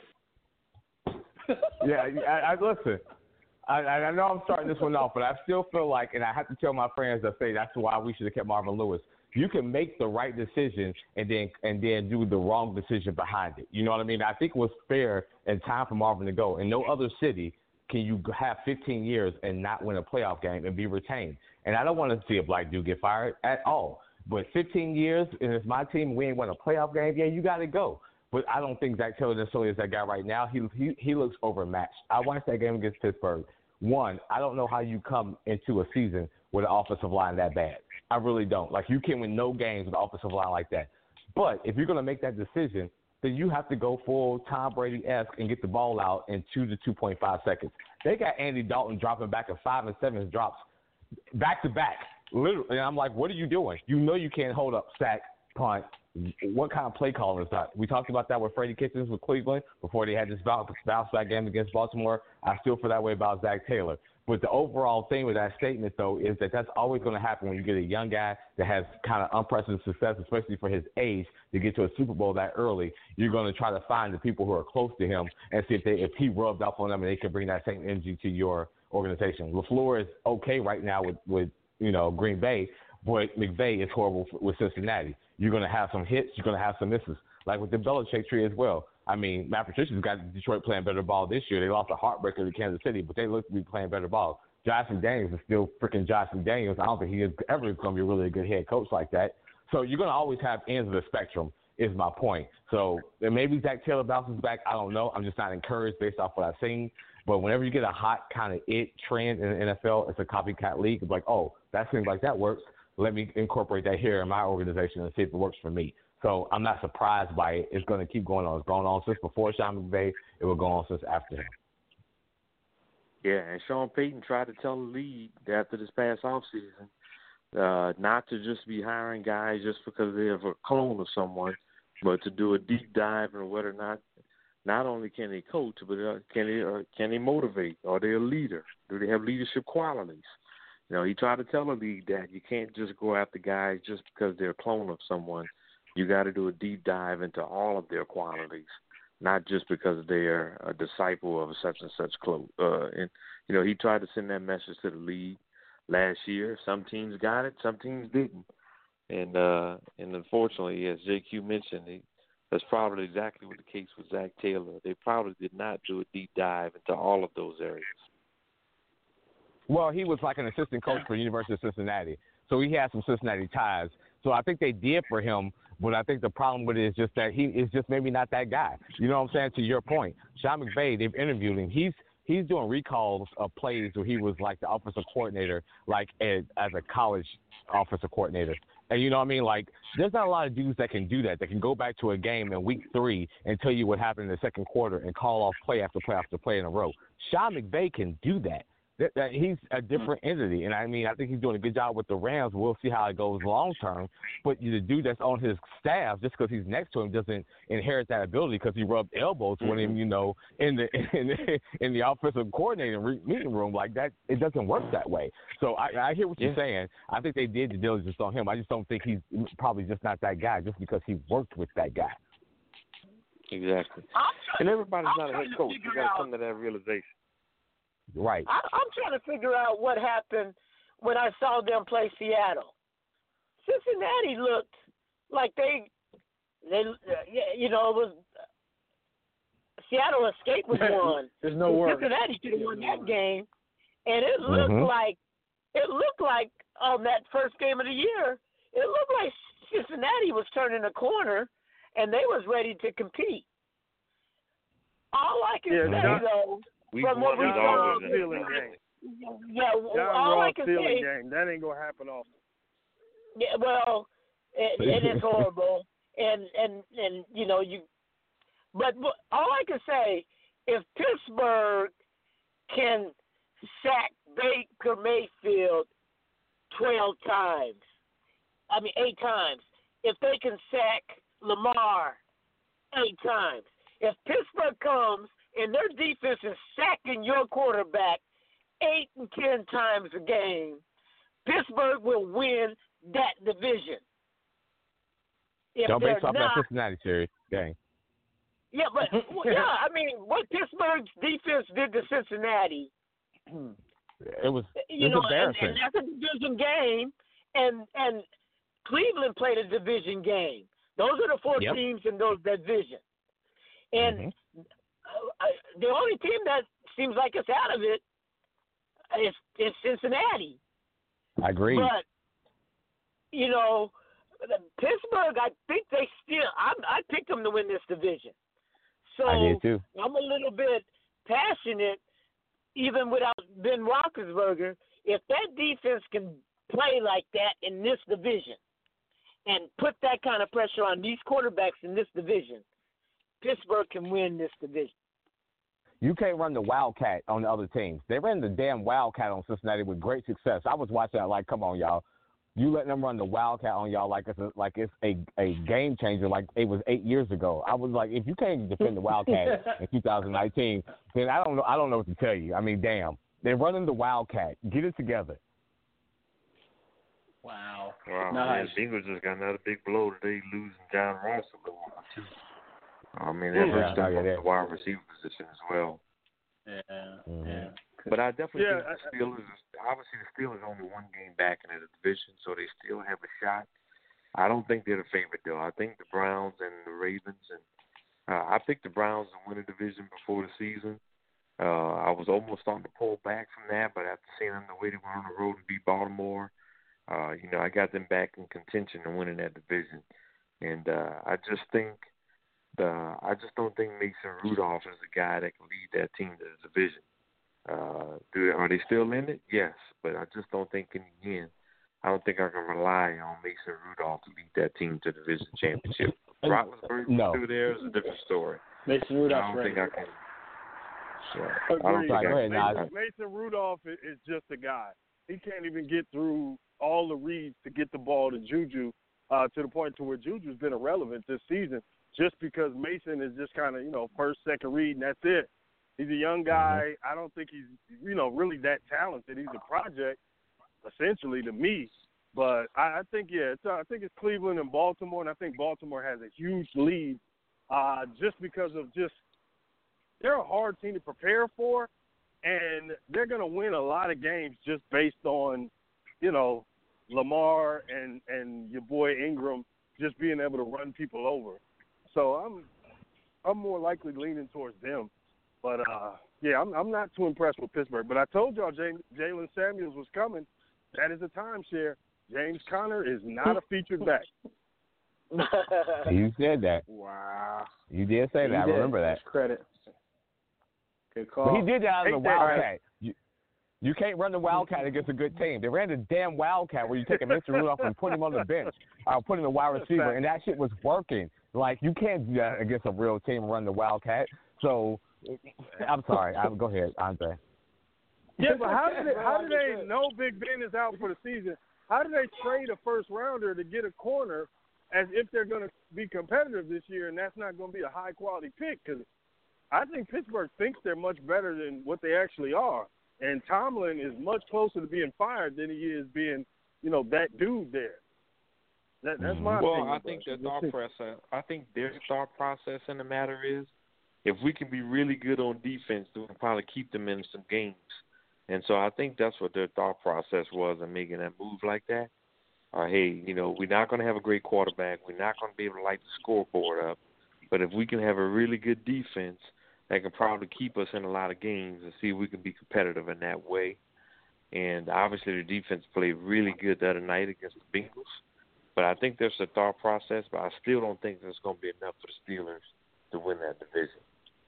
Yeah, I, I listen. I, I know I'm starting this one off, but I still feel like, and I have to tell my friends that say that's why we should have kept Marvin Lewis. You can make the right decision and then and then do the wrong decision behind it. You know what I mean? I think it was fair and time for Marvin to go. In no other city can you have fifteen years and not win a playoff game and be retained. And I don't want to see a black dude get fired at all. But fifteen years, and it's my team, we ain't won a playoff game, yeah, you got to go. But I don't think Zach Taylor necessarily is that guy right now. He he he looks overmatched. I watched that game against Pittsburgh. One, I don't know how you come into a season with an offensive line that bad. I really don't. Like, you can win no games with an offensive line like that. But if you're going to make that decision, then you have to go full Tom Brady-esque and get the ball out in two to two point five seconds. They got Andy Dalton dropping back at five and seven drops back to back, literally. And I'm like, what are you doing? You know you can't hold up sack, punt. What kind of play calling is that? We talked about that with Freddie Kitchens with Cleveland before they had this bounce, bounce back game against Baltimore. I still feel that way about Zach Taylor. But the overall thing with that statement, though, is that that's always going to happen when you get a young guy that has kind of unprecedented success, especially for his age, to get to a Super Bowl that early. You're going to try to find the people who are close to him and see if they if he rubbed off on them and they can bring that same energy to your organization. LaFleur is okay right now with, with you know, Green Bay, but McVay is horrible with Cincinnati. You're going to have some hits. You're going to have some misses, like with the Belichick tree as well. I mean, Matt Patricia's got Detroit playing better ball this year. They lost a heartbreaker to Kansas City, but they look to be playing better ball. Josh McDaniels is still freaking Josh McDaniels. I don't think he is ever going to be really a good head coach like that. So you're going to always have ends of the spectrum is my point. So and maybe Zach Taylor bounces back. I don't know. I'm just not encouraged based off what I've seen. But whenever you get a hot kind of it trend in the N F L, it's a copycat league. It's like, oh, that seems like that works. Let me incorporate that here in my organization and see if it works for me. So I'm not surprised by it. It's going to keep going on. It's going on since before Sean McVay. It will go on since after him. Yeah, and Sean Payton tried to tell the league after this past offseason uh, not to just be hiring guys just because they have a clone of someone, but to do a deep dive into whether or not not only can they coach, but uh, can they uh, can they motivate? Are they a leader? Do they have leadership qualities? You know, he tried to tell the league that you can't just go after guys just because they're a clone of someone. You got to do a deep dive into all of their qualities, not just because they're a disciple of such and such clone. Uh, and, you know, he tried to send that message to the league last year. Some teams got it, some teams didn't. And, uh, and unfortunately, as J Q mentioned, he, that's probably exactly what the case with Zach Taylor. They probably did not do a deep dive into all of those areas. Well, he was like an assistant coach for the University of Cincinnati, so he had some Cincinnati ties. So I think they did for him, but I think the problem with it is just that he is just maybe not that guy. You know what I'm saying? To your point, Sean McVay, they've interviewed him. He's he's doing recalls of plays where he was like the offensive coordinator, like as, as a college offensive coordinator. And you know what I mean? Like, there's not a lot of dudes that can do that. That can go back to a game in week three and tell you what happened in the second quarter and call off play after play after play in a row. Sean McVay can do that. That, that he's a different entity, and I mean, I think he's doing a good job with the Rams. We'll see how it goes long term. But the dude that's on his staff, just because he's next to him, doesn't inherit that ability because he rubbed elbows mm-hmm. with him, you know, in the in the, in the offensive coordinator re- meeting room like that. It doesn't work that way. So I, I hear what yeah. you're saying. I think they did the diligence on him. I just don't think he's probably just not that guy, just because he worked with that guy. Exactly. And everybody's not a head coach. You got to come to that realization. Right. I, I'm trying to figure out what happened when I saw them play Seattle. Cincinnati looked like they, they, you know, it was Seattle escaped with one. There's no word. Cincinnati could have won that game, and it looked mm-hmm. like it looked like on that first game of the year, it looked like Cincinnati was turning a corner, and they was ready to compete. All I can yeah, say though. We From what we saw, feeling game. Yeah, John all Ross I can feeling say, game. That ain't gonna happen often. Yeah, well, it, it is horrible, and and and you know you, but all I can say, if Pittsburgh can sack Baker Mayfield twelve times, I mean eight times, if they can sack Lamar eight times, if Pittsburgh comes and their defense is sacking your quarterback eight and ten times a game, Pittsburgh will win that division. If Don't base off not, that Cincinnati series game. Yeah, but well, yeah, I mean, what Pittsburgh's defense did to Cincinnati, it was you it was know, embarrassing. and, and that's a division game, and and Cleveland played a division game. Those are the four yep. teams in those divisions, and. Mm-hmm. Uh, the only team that seems like it's out of it is, is Cincinnati. I agree. But, you know, Pittsburgh, I think they still – I picked them to win this division. So I did too. I'm a little bit passionate, even without Ben Roethlisberger. If that defense can play like that in this division and put that kind of pressure on these quarterbacks in this division, Pittsburgh can win this division. You can't run the Wildcat on the other teams. They ran the damn Wildcat on Cincinnati with great success. I was watching that like, come on, y'all. You let them run the Wildcat on y'all like it's a, like it's a, a game changer like it was eight years ago. I was like, if you can't defend the Wildcat in two thousand nineteen, then I don't know. I don't know what to tell you. I mean, damn, they're running the Wildcat. Get it together. Wow. Wow. Nice. Man, Bengals just got another big blow today, losing John Ross a little while too. I mean, that hurts them on the wide receiver position as well. Yeah, mm-hmm. yeah. But I definitely Yeah, think the Steelers, obviously the Steelers are only one game back in the division, so they still have a shot. I don't think they're the favorite, though. I think the Browns and the Ravens, and uh, I picked the Browns to win the division before the season. Uh, I was almost starting to pull back from that, but after seeing them the way they went on the road and beat Baltimore, uh, you know, I got them back in contention and winning that division. And uh, I just think Uh, I just don't think Mason Rudolph is the guy that can lead that team to the division. Uh, do, are they still in it? Yes, but I just don't think in the end, I don't think I can rely on Mason Rudolph to lead that team to the division championship. Roethlisberger no. still there is a different story. Mason Rudolph. I don't think I can. Yeah, I don't Agreed. think I Go ahead, can. Mason, Mason Rudolph is, is just a guy. He can't even get through all the reads to get the ball to Juju uh, to the point to where Juju's been irrelevant this season. Just because Mason is just kind of, you know, first, second read, and that's it. He's a young guy. I don't think he's, you know, really that talented. He's a project, essentially, to me. But I, I think, yeah, it's, uh, I think it's Cleveland and Baltimore, and I think Baltimore has a huge lead uh, just because of just they're a hard team to prepare for, and they're going to win a lot of games just based on, you know, Lamar and, and your boy Ingram just being able to run people over. So I'm I'm more likely leaning towards them. But, uh, yeah, I'm I'm not too impressed with Pittsburgh. But I told y'all J- Jalen Samuels was coming. That is a timeshare. James Conner is not a featured back. You said that. Wow. You did say He that. did. I remember that. Credit. Good call. But he did that out of the Take that, Wildcat. You, you can't run the Wildcat against a good team. They ran the damn Wildcat where you take a Mister Rudolph and put him on the bench or put him a wide receiver, and that shit was working. Like, you can't do that against a real team and run the Wildcat. So, I'm sorry. I, go ahead, Andre. Yeah, but how did they, how do they know Big Ben is out for the season? How do they trade a first rounder to get a corner as if they're going to be competitive this year, and that's not going to be a high quality pick? Because I think Pittsburgh thinks they're much better than what they actually are, and Tomlin is much closer to being fired than he is being, you know, that dude there. That, that's my well, opinion. I think their thought process. I think their thought process in the matter is, if we can be really good on defense, then we'll probably keep them in some games. And so I think that's what their thought process was in making that move like that. Uh, hey, you know, we're not going to have a great quarterback. We're not going to be able to light the scoreboard up. But if we can have a really good defense, that can probably keep us in a lot of games and see if we can be competitive in that way. And obviously the defense played really good the other night against the Bengals. But I think there's a thought process, but I still don't think there's going to be enough for the Steelers to win that division.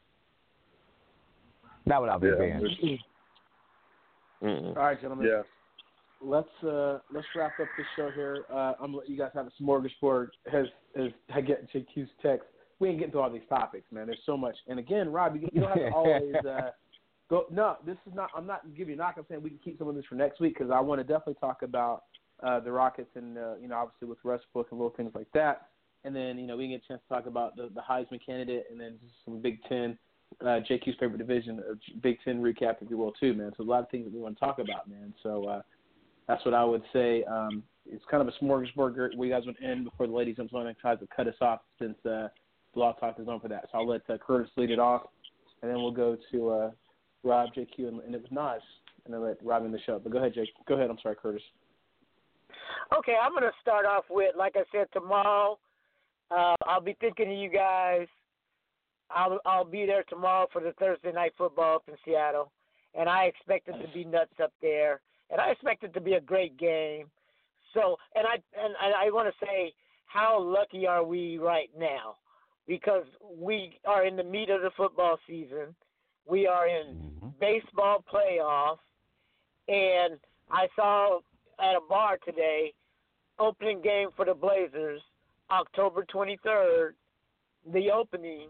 Not without Big Yeah. Ben. Mm-mm. All right, gentlemen. Yeah. Let's uh, let's wrap up this show here. Uh, I'm gonna let you guys have a smorgasbord. Has as I get J Q's text. We ain't getting to all these topics, man. There's so much. And again, Rob, you, you don't have to always uh, go. No, this is not. I'm not giving you a knock. I'm saying we can keep some of this for next week because I want to definitely talk about uh, the Rockets and uh, you know obviously with Westbrook and little things like that. And then you know we can get a chance to talk about the, the Heisman candidate and then just some Big Ten. Uh, J Q's favorite division, or Big Ten recap, if you will, too, man. So a lot of things that we want to talk about, man. So uh, that's what I would say. Um, it's kind of a smorgasbord where you guys would end before the ladies jumps on and tries to cut us off since uh, Blog Talk is on for that. So I'll let uh, Curtis lead it off, and then we'll go to uh, Rob, J Q, and, and it was Nas, and then let Rob in the show. But go ahead, Jake. Go ahead. I'm sorry, Curtis. Okay, I'm going to start off with, like I said, tomorrow, uh, I'll be thinking of you guys. I'll I'll be there tomorrow for the Thursday night football up in Seattle, and I expect it to be nuts up there, and I expect it to be a great game. So, and I and I want to say, how lucky are we right now? Because we are in the meat of the football season, we are in mm-hmm. baseball playoff, and I saw at a bar today, opening game for the Blazers, October twenty-third, the opening.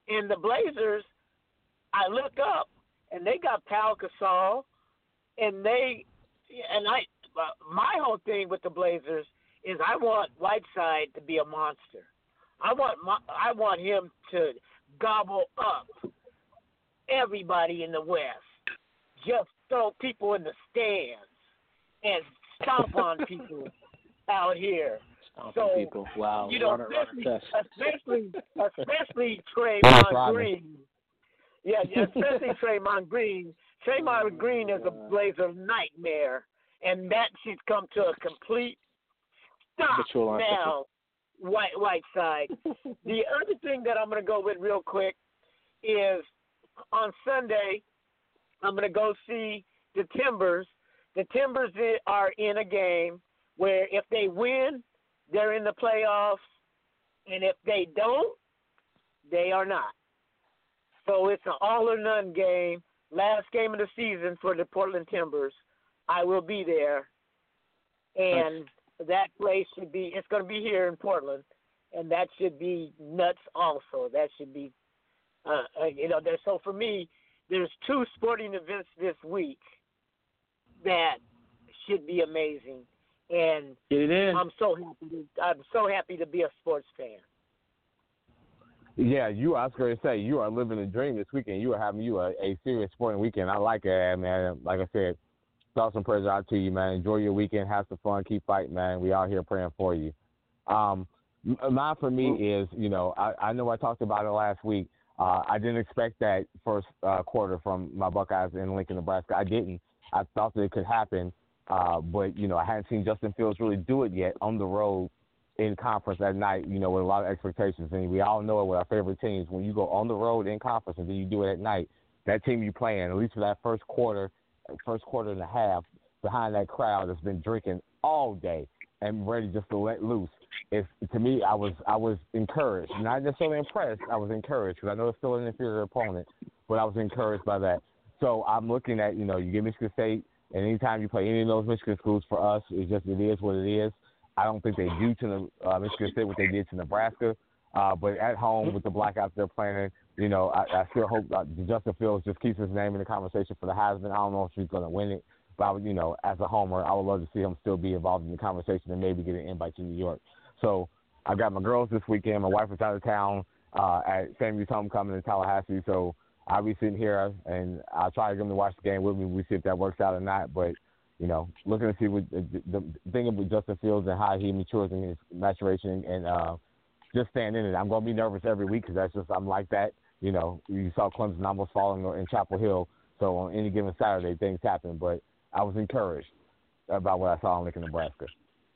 And the Blazers, I look up, and they got Pau Gasol, and they, and I, uh, my whole thing with the Blazers is I want Whiteside to be a monster. I want my, I want him to gobble up everybody in the West. Just throw people in the stands and stomp on people out here. Stomping so, people. Wow. You know, Runner, runner especially, especially, especially Draymond Green. Yeah, especially Draymond Green. Draymond Green is a Blazer nightmare, and that should come to a complete stop now. White Whiteside. The other thing that I'm going to go with real quick is on Sunday, I'm going to go see the Timbers. The Timbers are in a game where if they win, they're in the playoffs, and if they don't, they are not. So it's an all or none game. Last game of the season for the Portland Timbers. I will be there, and that place should be, it's going to be here in Portland, and that should be nuts also. That should be, uh, uh, you know, there, so for me, there's two sporting events this week that should be amazing, and Get it in. I'm so happy. To, I'm so happy to be a sports fan. Yeah, you. I was going to say you are living the dream this weekend. You are having you a, a serious sporting weekend. I like it, man. Like I said, thoughts and prayers out to you, man. Enjoy your weekend. Have some fun. Keep fighting, man. We out here praying for you. Um, mine for me is, you know, I, I know I talked about it last week. Uh, I didn't expect that first uh, quarter from my Buckeyes in Lincoln, Nebraska. I didn't. I thought that it could happen, uh, but, you know, I hadn't seen Justin Fields really do it yet on the road in conference at night, you know, with a lot of expectations. And we all know it with our favorite teams. When you go on the road in conference and then you do it at night, that team you playing, at least for that first quarter, first quarter and a half, behind that crowd that's been drinking all day and ready just to let loose. It's, to me, I was I was encouraged. Not necessarily impressed. I was encouraged because I know it's still an inferior opponent, but I was encouraged by that. So I'm looking at, you know, you get Michigan State, and anytime you play any of those Michigan schools for us, it's just it is what it is. I don't think they do to uh, Michigan State what they did to Nebraska. Uh, but at home with the Blackouts they're playing, you know, I, I still hope uh, Justin Fields just keeps his name in the conversation for the Heisman. I don't know if he's going to win it, but I would, you know, as a homer, I would love to see him still be involved in the conversation and maybe get an invite to New York. So I got my girls this weekend. My wife is out of town uh, at Samuel's homecoming in Tallahassee, so I'll be sitting here and I'll try to get them to watch the game with me. We see if that works out or not, but. You know, looking to see what the, the thing with Justin Fields and how he matures in his maturation and uh, just staying in it. I'm going to be nervous every week because that's just I'm like that. You know, you saw Clemson almost falling in Chapel Hill, so on any given Saturday things happen. But I was encouraged about what I saw in Lincoln, Nebraska.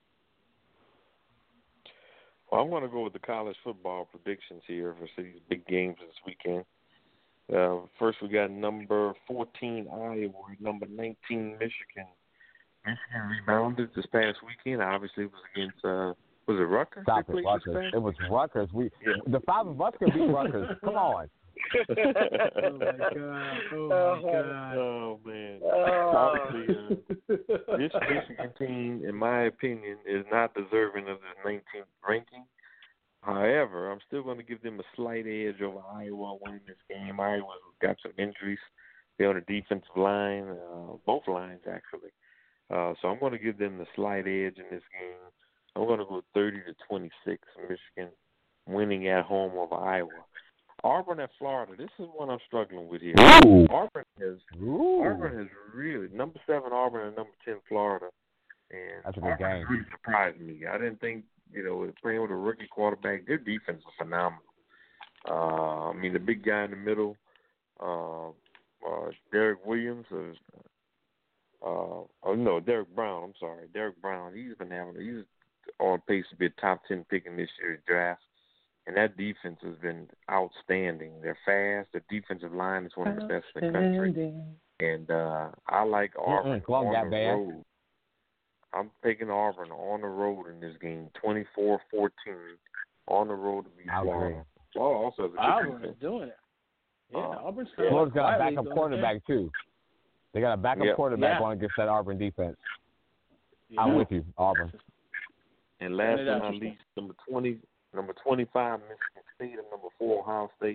Well, I'm going to go with the college football predictions here for these big games this weekend. Uh, first, we got number fourteen Iowa, number nineteen Michigan. Michigan rebounded this past weekend. Obviously, it was against, uh, was it Rutgers? Stop it, Rutgers. It was Rutgers. We, yeah. The five of us could beat Rutgers. Come on. oh, my God. Oh, my God. Oh, man. Oh. Obviously, uh, this Michigan team, in my opinion, is not deserving of the nineteenth ranking. However, I'm still going to give them a slight edge over Iowa winning this game. Iowa's got some injuries. They're on the defensive line, uh, both lines, actually. Uh, so I'm going to give them the slight edge in this game. I'm going to go thirty to twenty-six, Michigan winning at home over Iowa. Auburn at Florida. This is one I'm struggling with here. Ooh. Auburn has Ooh. Auburn has really number seven Auburn and number ten Florida, and that's a good Auburn game. Really surprised me. I didn't think you know playing with a rookie quarterback. Their defense is phenomenal. Uh, I mean the big guy in the middle, uh, uh, Derek Williams. Uh, Uh, oh no, Derek Brown. I'm sorry, Derek Brown. He's been having. He's on pace to be a top ten pick in this year's draft, and that defense has been outstanding. They're fast. The defensive line is one of the best in the country, and uh, I like Auburn Mm-mm, on the bad. road. I'm taking Auburn on the road in this game, twenty-four fourteen on the road to beat Florida. Florida also has a good Auburn defense. is doing it. Yeah, uh, Auburn's Florida's got a backup quarterback too. They got a backup yep. quarterback yeah. going against that Auburn defense. Yeah. I'm with you, Auburn. And last but not least, number twenty, number twenty-five, Michigan State, and number four, Ohio State.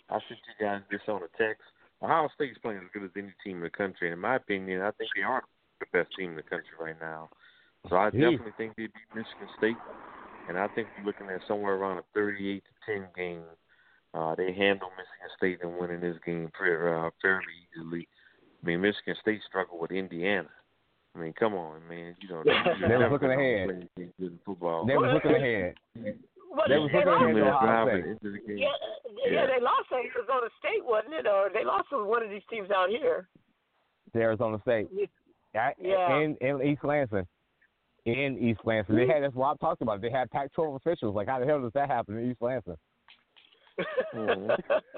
I sent you guys this on a text. Ohio State's playing as good as any team in the country. And in my opinion, I think they are the best team in the country right now. So I Yeah. definitely think they beat Michigan State. And I think we're looking at somewhere around a thirty-eight to ten game. Uh, they handle Michigan State and winning this game pretty, uh, fairly easily. I mean, Michigan State struggled with Indiana. I mean, come on, man. You know, they were looking ahead. Football. They were looking ahead. Well, they were looking ahead to Ohio State. Into the game. Yeah, yeah, yeah, they lost to Arizona State, wasn't it? Or they lost to one of these teams out here. To Arizona State. Yeah. In, in East Lansing. In East Lansing. They had, that's what Rob talked about. They had Pac twelve officials. Like, how the hell does that happen in East Lansing? Mm-hmm.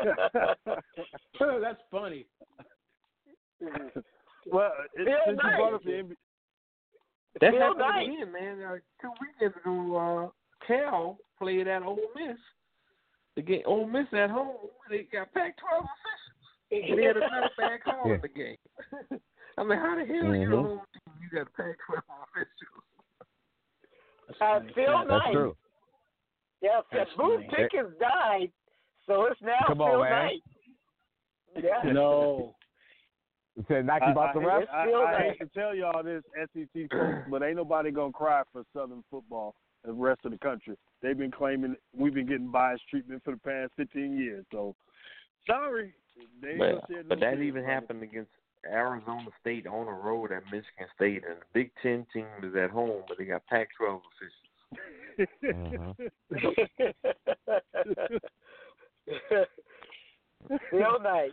That's funny. Well, it, Feel since nice. you brought up the N B A, That Feel happened nice. again, man. Uh, two weekends ago, uh, Cal played at Ole Miss. The game, Ole Miss at home, they got Pac twelve officials. They had another bad call Yeah. in the game. I mean, how the hell Mm-hmm. you home team you got Pac twelve officials? Uh, Phil That's Knight. true. Yeah, That's Boone funny. Pickens died, so it's now Come Phil on, man. Knight. Yeah. No. You said Nike about the I, ref? I, Phil I, I Knight. hate to tell y'all this, S E C folks, but ain't nobody gonna cry for Southern football and the rest of the country. They've been claiming we've been getting biased treatment for the past fifteen years. So, sorry. They ain't gonna But, shed no but that tears, even brother. happened against Arizona State on the road at Michigan State, and the Big Ten team is at home, but they got Pac twelve officials. Mm-hmm. Phil Knight.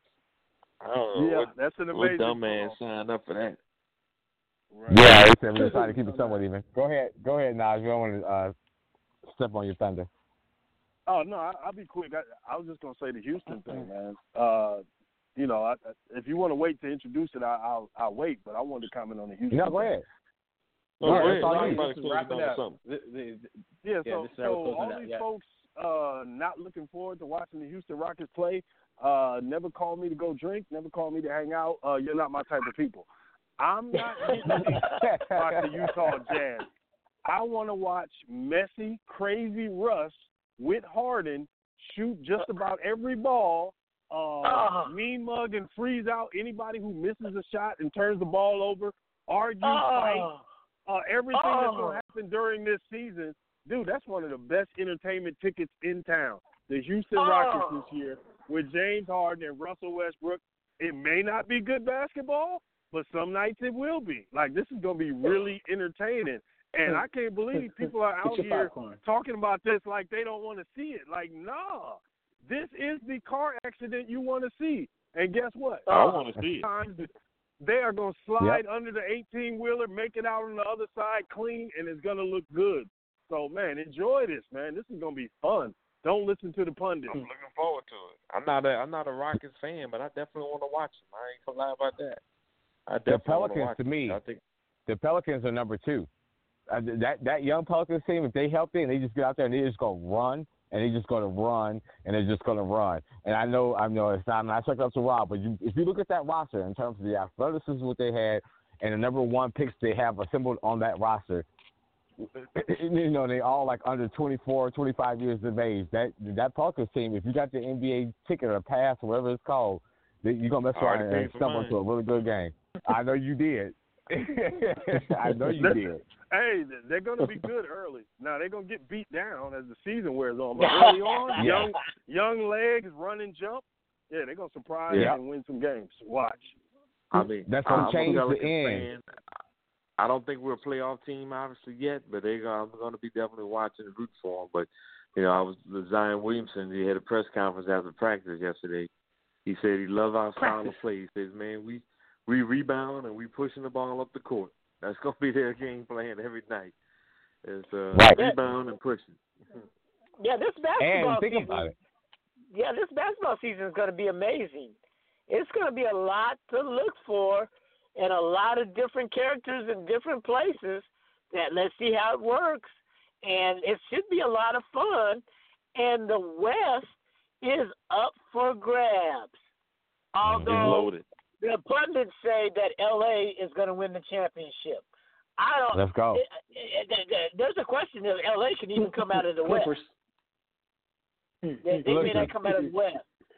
I don't know Yeah, what, that's an what amazing dumb man call. signed up for that. Right. Yeah, they said we were trying to keep it somewhat even. Go ahead. Go ahead, Naj. You don't want to uh, step on your thunder. Oh no, I, I'll be quick. I, I was just gonna say the Houston thing, man. Uh, you know, I, if you want to wait to introduce it, I, I'll I'll wait. But I wanted to comment on the Houston. No, thing. go ahead. Oh, Go go ahead. ahead. That's all you Somebody This is close wrapping it down up. to something. The- the- the- Yeah, Yeah, so, this is how we're so closing all out, these yeah. folks uh, not looking forward to watching the Houston Rockets play, uh, never call me to go drink, never call me to hang out. Uh, you're not my type of people. I'm not getting to watch the Utah Jazz. I want to watch messy, crazy Russ with Harden shoot just about every ball, uh, Oh. mean mug and freeze out anybody who misses a shot and turns the ball over, argue, Oh. fight, uh, everything that's Oh. going to happen during this season. Dude, that's one of the best entertainment tickets in town. The Houston Oh. Rockets this year with James Harden and Russell Westbrook. It may not be good basketball, but some nights it will be. Like, this is going to be really entertaining. And I can't believe people are out Get your here popcorn. talking about this like they don't want to see it. Like, nah, this is the car accident you want to see. And guess what? I want to see it. Times they are going to slide under the eighteen-wheeler, make it out on the other side clean, and it's going to look good. So, man, enjoy this, man. This is going to be fun. Don't listen to the pundits. I'm looking forward to it. I'm not a I'm not a Rockets fan, but I definitely want to watch them. I ain't gonna lie about that. I The definitely want to Pelicans, watch to them. me, I think the Pelicans are number two. Uh, that that young Pelicans team, if they help it and they just get out there and they just go run and they just going to run and they're just going to run. And I know I know it's not I'm not checking up to Rob, but you, if you look at that roster in terms of the athleticism what they had and the number one picks they have assembled on that roster, you know, they all like under twenty-four, twenty-five years of age. That that Pelicans team, if you got the N B A ticket or pass or whatever it's called, you're going to mess around Already and paid for stumble mine. into a really good game. I know you did. I know you did. Hey, they're going to be good early. Now, they're going to get beat down as the season wears on. But early on, Yeah. young young legs, run and jump, yeah, they're going to surprise Yeah. and win some games. Watch. I mean That's gonna I'm change a the Pelicans end. fan. I don't think we're a playoff team, obviously yet, but they I'm going to be definitely watching and root for them. But you know, I was Zion Williamson. He had a press conference after practice yesterday. He said he loves our style of play. He says, "Man, we we rebound and we pushing the ball up the court. That's going to be their game plan every night. It's uh, Right. rebound and pushing." Yeah, this basketball And think season. about it. Yeah, this basketball season is going to be amazing. It's going to be a lot to look for, and a lot of different characters in different places. That let's see how it works, and it should be a lot of fun. And the West is up for grabs. It's Although loaded. the pundits say that L A is going to win the championship. I don't. Let's go. It, it, it, there's a question if L A can even come out of the West. Clippers. They, they may not come out of the West.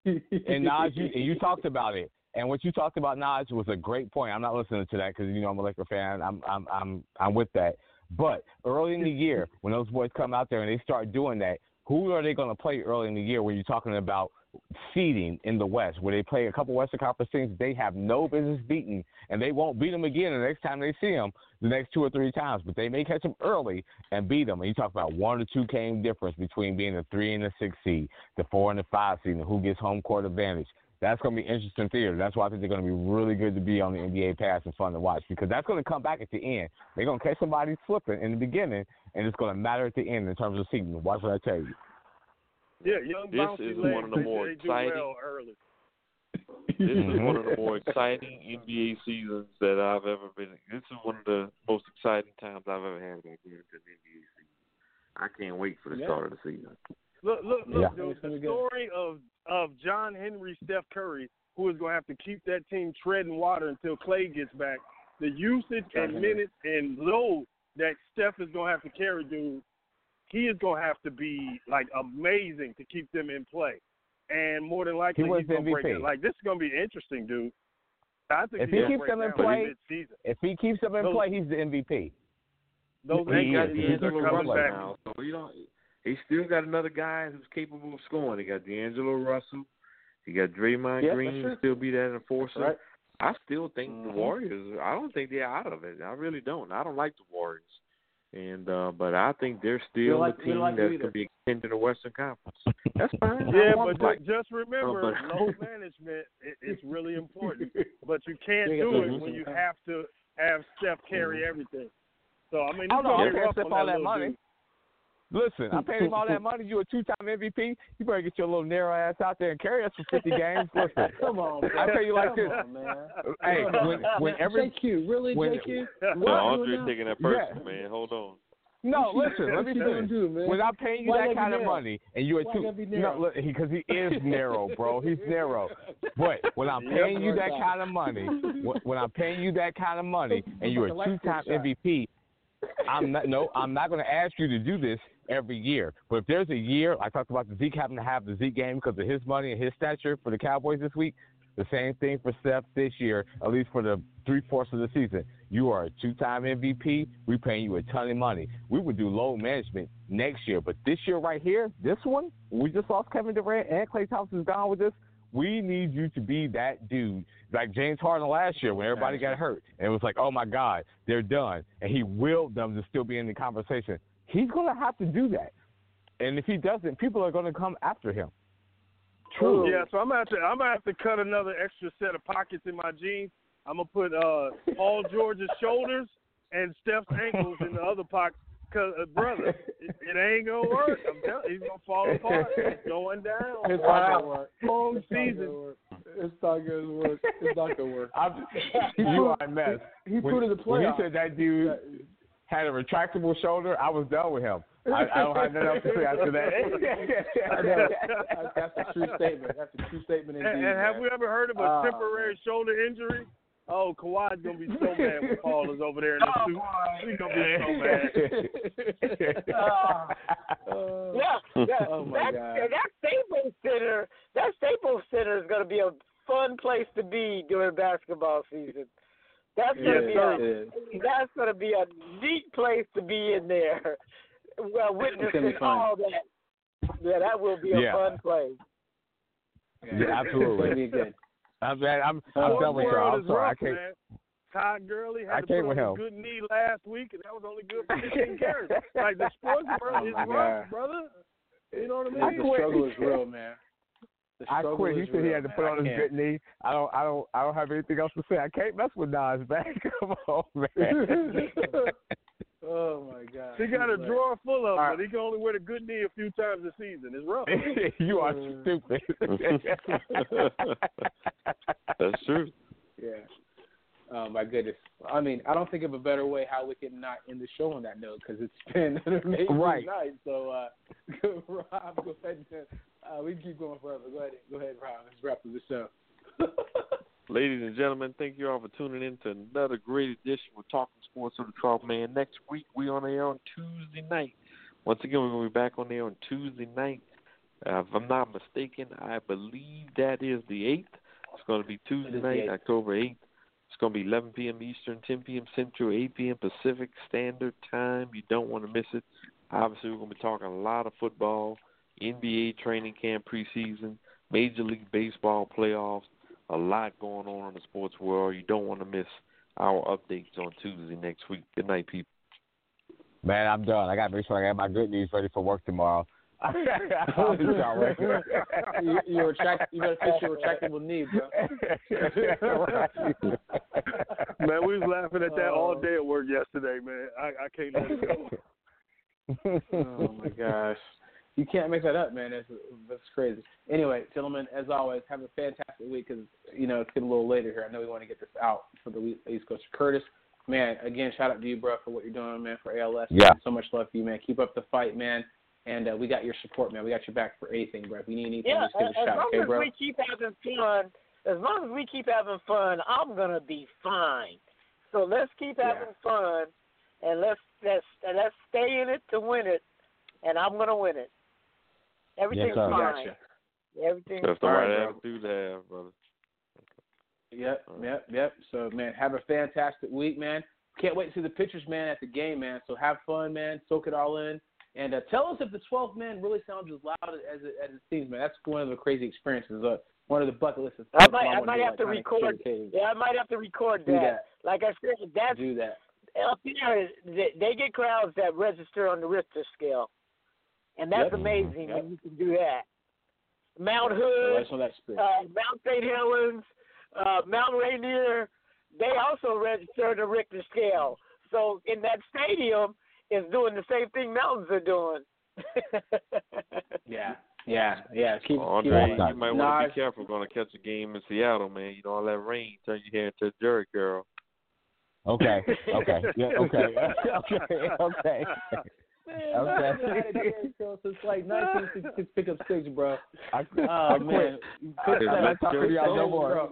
and Naj, you, and you talked about it. And what you talked about, Naj, was a great point. I'm not listening to that because you know I'm a Laker fan. I'm I'm I'm I'm with that. But early in the year, when those boys come out there and they start doing that, who are they going to play early in the year when you're talking about seeding in the West, where they play a couple Western Conference teams they have no business beating, and they won't beat them again the next time they see them the next two or three times, but they may catch them early and beat them. And you talk about one or two game difference between being a three and a six seed, the four and the five seed, and who gets home court advantage. That's going to be interesting theater. That's why I think they're going to be really good to be on the N B A pass and fun to watch, because that's going to come back at the end. They're going to catch somebody slipping in the beginning, and it's going to matter at the end in terms of seeding. Watch what I tell you. Yeah, young this bouncy is legs, one of the they, more they exciting. do well early. This is one of the more exciting N B A seasons that I've ever been in. This is one of the most exciting times I've ever had going into an N B A season. I can't wait for the Yeah. start of the season. Look, look, look, Yeah. dude, the story of, of John Henry, Steph Curry, who is going to have to keep that team treading water until Clay gets back, the usage and minutes and load that Steph is going to have to carry, dude, he is going to have to be, like, amazing to keep them in play. And more than likely, He was he's going to break M V P. it. Like, this is going to be interesting, dude. I think If he's he gonna keeps break them in down play, mid-season. if he keeps them in Those- play, he's the M V P. Those He He got is. Lakers He's D'Angelo are coming Russell back. now, so you know he still got another guy who's capable of scoring. He got D'Angelo Russell. He got Draymond Yeah, Green that's to still be that enforcer. Right. I still think Mm-hmm. the Warriors. I don't think they're out of it. I really don't. I don't like the Warriors, and uh, but I think they're still like- a we team don't like them that either. can be contending in the Western Conference. That's fine. Yeah, I but want ju- like, just remember, Uh, but- load management i- is really important. But you can't You do got it to- when you have to have Steph carry everything. So, I mean, Oh, it's no, going I to be can't rough step on all that that little money. dude. Listen, I paid him all that money. You a two-time M V P. You better get your little narrow ass out there and carry us for fifty games. Listen, Come on, bro. I tell you like Come this. on, man. Hey, Come on. when whenever J Q, really, when- J Q? no, What Andre you doing taking that Yeah. personal, man. Hold on. no, What listen, you- let me what you gonna finish. do, man? When I'm paying you Why that gotta kind be of narrow? money and you're a Why two, gotta be no, narrow? look, because he, he is narrow, bro. He's narrow. But when I'm Yep, paying you right that back. kind of money, when, when I'm paying you that kind of money, and you're a Fucking two-time light M V P, I'm not. No, I'm not going to ask you to do this every year. But if there's a year, I talked about the Zeke having to have the Zeke game because of his money and his stature for the Cowboys this week. The same thing for Steph this year, at least for the three-fourths of the season. You are a two-time M V P. We're paying you a ton of money. We would do load management next year. But this year right here, this one, we just lost Kevin Durant and Klay Thompson's gone with this. We need you to be that dude. Like James Harden last year when everybody got hurt. And it was like, oh, my God, they're done. And he willed them to still be in the conversation. He's going to have to do that. And if he doesn't, people are going to come after him. True. Yeah, so I'm gonna have to I'm gonna have to cut another extra set of pockets in my jeans. I'm gonna put uh, Paul George's shoulders and Steph's ankles in the other pocket. Cause uh, brother, it, it ain't gonna work. I'm telling you, he's gonna fall apart. It's going down. It's not gonna work. Home It's not season. gonna work. It's not gonna work. It's not gonna work. I'm, you are a mess. He, he when, put it in the when he playoffs. said that dude had a retractable shoulder, I was done with him. I, I don't have nothing else to say after that. That's, that's a true statement. That's a true statement indeed. And, and have man. we ever heard of a Oh, temporary shoulder injury? Oh, Kawhi's gonna be so mad when Paul is over there in the Oh, suit. boy. He's gonna be so mad. Uh, Uh, yeah, that, Oh, my that, God. that Staples Center, that Staples Center is going to be a fun place to be during basketball season. That's going to Yes, be a, it is. that's going to be a neat place to be in there. Well, gonna witnessing be fun. all that. Yeah, that will be a Yeah. fun place. Yeah, It's absolutely. gonna be good. I'm, man, I'm, I'm Sports done with y'all. world I'm is sorry. I rough, can't. man. Todd Gurley I had to can't put with on a him. good knee last week, and that was only good for fifteen carries. Like, the sports world is Oh, my rough, God. brother. You know what I mean? I The quit. struggle is real, man. The I struggle quit. He is said he real, had to man. put I on his can't. good knee. I don't. I don't. I don't have anything else to say. I can't mess with Nas, man. Come on, man. Oh my God. He got a Right. drawer full of them, All right. but he can only wear the good knee a few times a season. It's rough. You are stupid. That's true. Yeah. Oh my goodness. I mean, I don't think of a better way how we can not end the show on that note because it's been an amazing Right. night. So, uh, Rob, go ahead. And, uh, we can keep going forever. Go ahead. Go ahead, Rob. Let's wrap up the show. Ladies and gentlemen, thank you all for tuning in to another great edition of Talking Sports with the twelfth Man. Next week, we on air on Tuesday night. Once again, we're going to be back on air on Tuesday night Uh, if I'm not mistaken, I believe that is the eighth. It's going to be Tuesday night, October eighth. It's going to be eleven p.m. Eastern, ten p.m. Central, eight p.m. Pacific Standard Time. You don't want to miss it. Obviously, we're going to be talking a lot of football, N B A training camp preseason, Major League Baseball playoffs, a lot going on in the sports world. You don't want to miss our updates on Tuesday next week. Good night, people. Man, I'm done. I got to make sure I got my good news ready for work tomorrow. you, you're retract, you better fix your retractable knee, bro. Man, we was laughing at that all day at work yesterday, man. I, I can't let it go. Oh, my gosh. You can't make that up, man. That's, that's crazy. Anyway, gentlemen, as always, have a fantastic week because, you know, it's getting a little later here. I know we want to get this out for the East Coast. Curtis, man, again, shout out to you, bro, for what you're doing, man, for A L S. Yeah. So much love for you, man. Keep up the fight, man. And uh, we got your support, man. We got your back for anything, bro. If you need anything, yeah, just give us a as shout, long okay, as bro? we keep having fun, as long as we keep having fun, I'm gonna be fine. So let's keep having yeah. fun, and let's let's and let's stay in it to win it, and I'm gonna win it. Everything's yes, fine. Gotcha. Everything's That's the fine. right attitude to have, brother. Yep, yep, yep. So, man, have a fantastic week, man. Can't wait to see the pictures, man, at the game, man. So have fun, man. Soak it all in. And uh, tell us if the twelfth man really sounds as loud as it, as it seems, man. That's one of the crazy experiences. Uh, one of the bucket lists. I might, I might have to record. Yeah, I might have to record that. that. Like I said, that's do that. Up there, they, they get crowds that register on the Richter scale, and that's yep. amazing yep. when you can do that. Mount Hood, so that uh, Mount Saint Helens, uh, Mount Rainier, they also register on the Richter scale. So in that stadium, is doing the same thing mountains are doing. yeah, yeah, yeah. Keep, oh, keep Andre, on. you might want to be careful going to catch a game in Seattle, man. You know, all that rain turn your hair into a jerry girl. Okay, okay, yeah, okay, okay, okay. Man, okay. I've had a girl since like nineteen sixty-six pickup six, bro. I, oh I man, I'm not talking to y'all no more.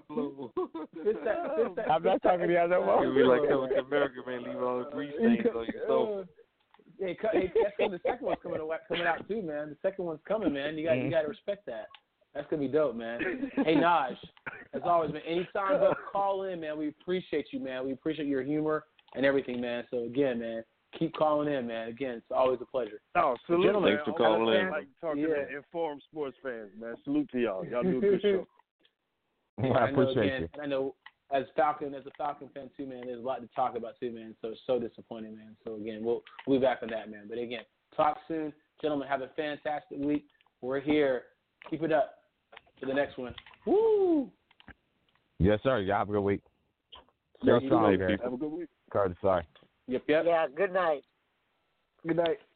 I'm not talking to y'all no more. You'll be like coming to America, man. Leave all the grease stains on your sofa. Hey, hey, that's when the second one's coming out, coming out too, man. The second one's coming, man. You got you got to respect that. That's gonna be dope, man. Hey, Naj, as always, man. Anytime you call in, man, we appreciate you, man. We appreciate your humor and everything, man. So again, man, keep calling in, man. Again, it's always a pleasure. Oh, salute, Gentlemen, thanks for calling in. I like talking yeah. to informed sports fans, man. Salute to y'all. Y'all do a good show. Yeah, I appreciate I know, again, you. I know. As Falcon, as a Falcon fan too, man, there's a lot to talk about too, man. So it's so disappointing, man. So again, we'll we'll be back on that, man. But again, talk soon, gentlemen. Have a fantastic week. We're here. Keep it up to the next one. Woo! Yes, sir. Y'all have a good week. Stay Yeah, strong, Have a good week. Curtis, sorry. Yep, yep. Yeah. Good night. Good night.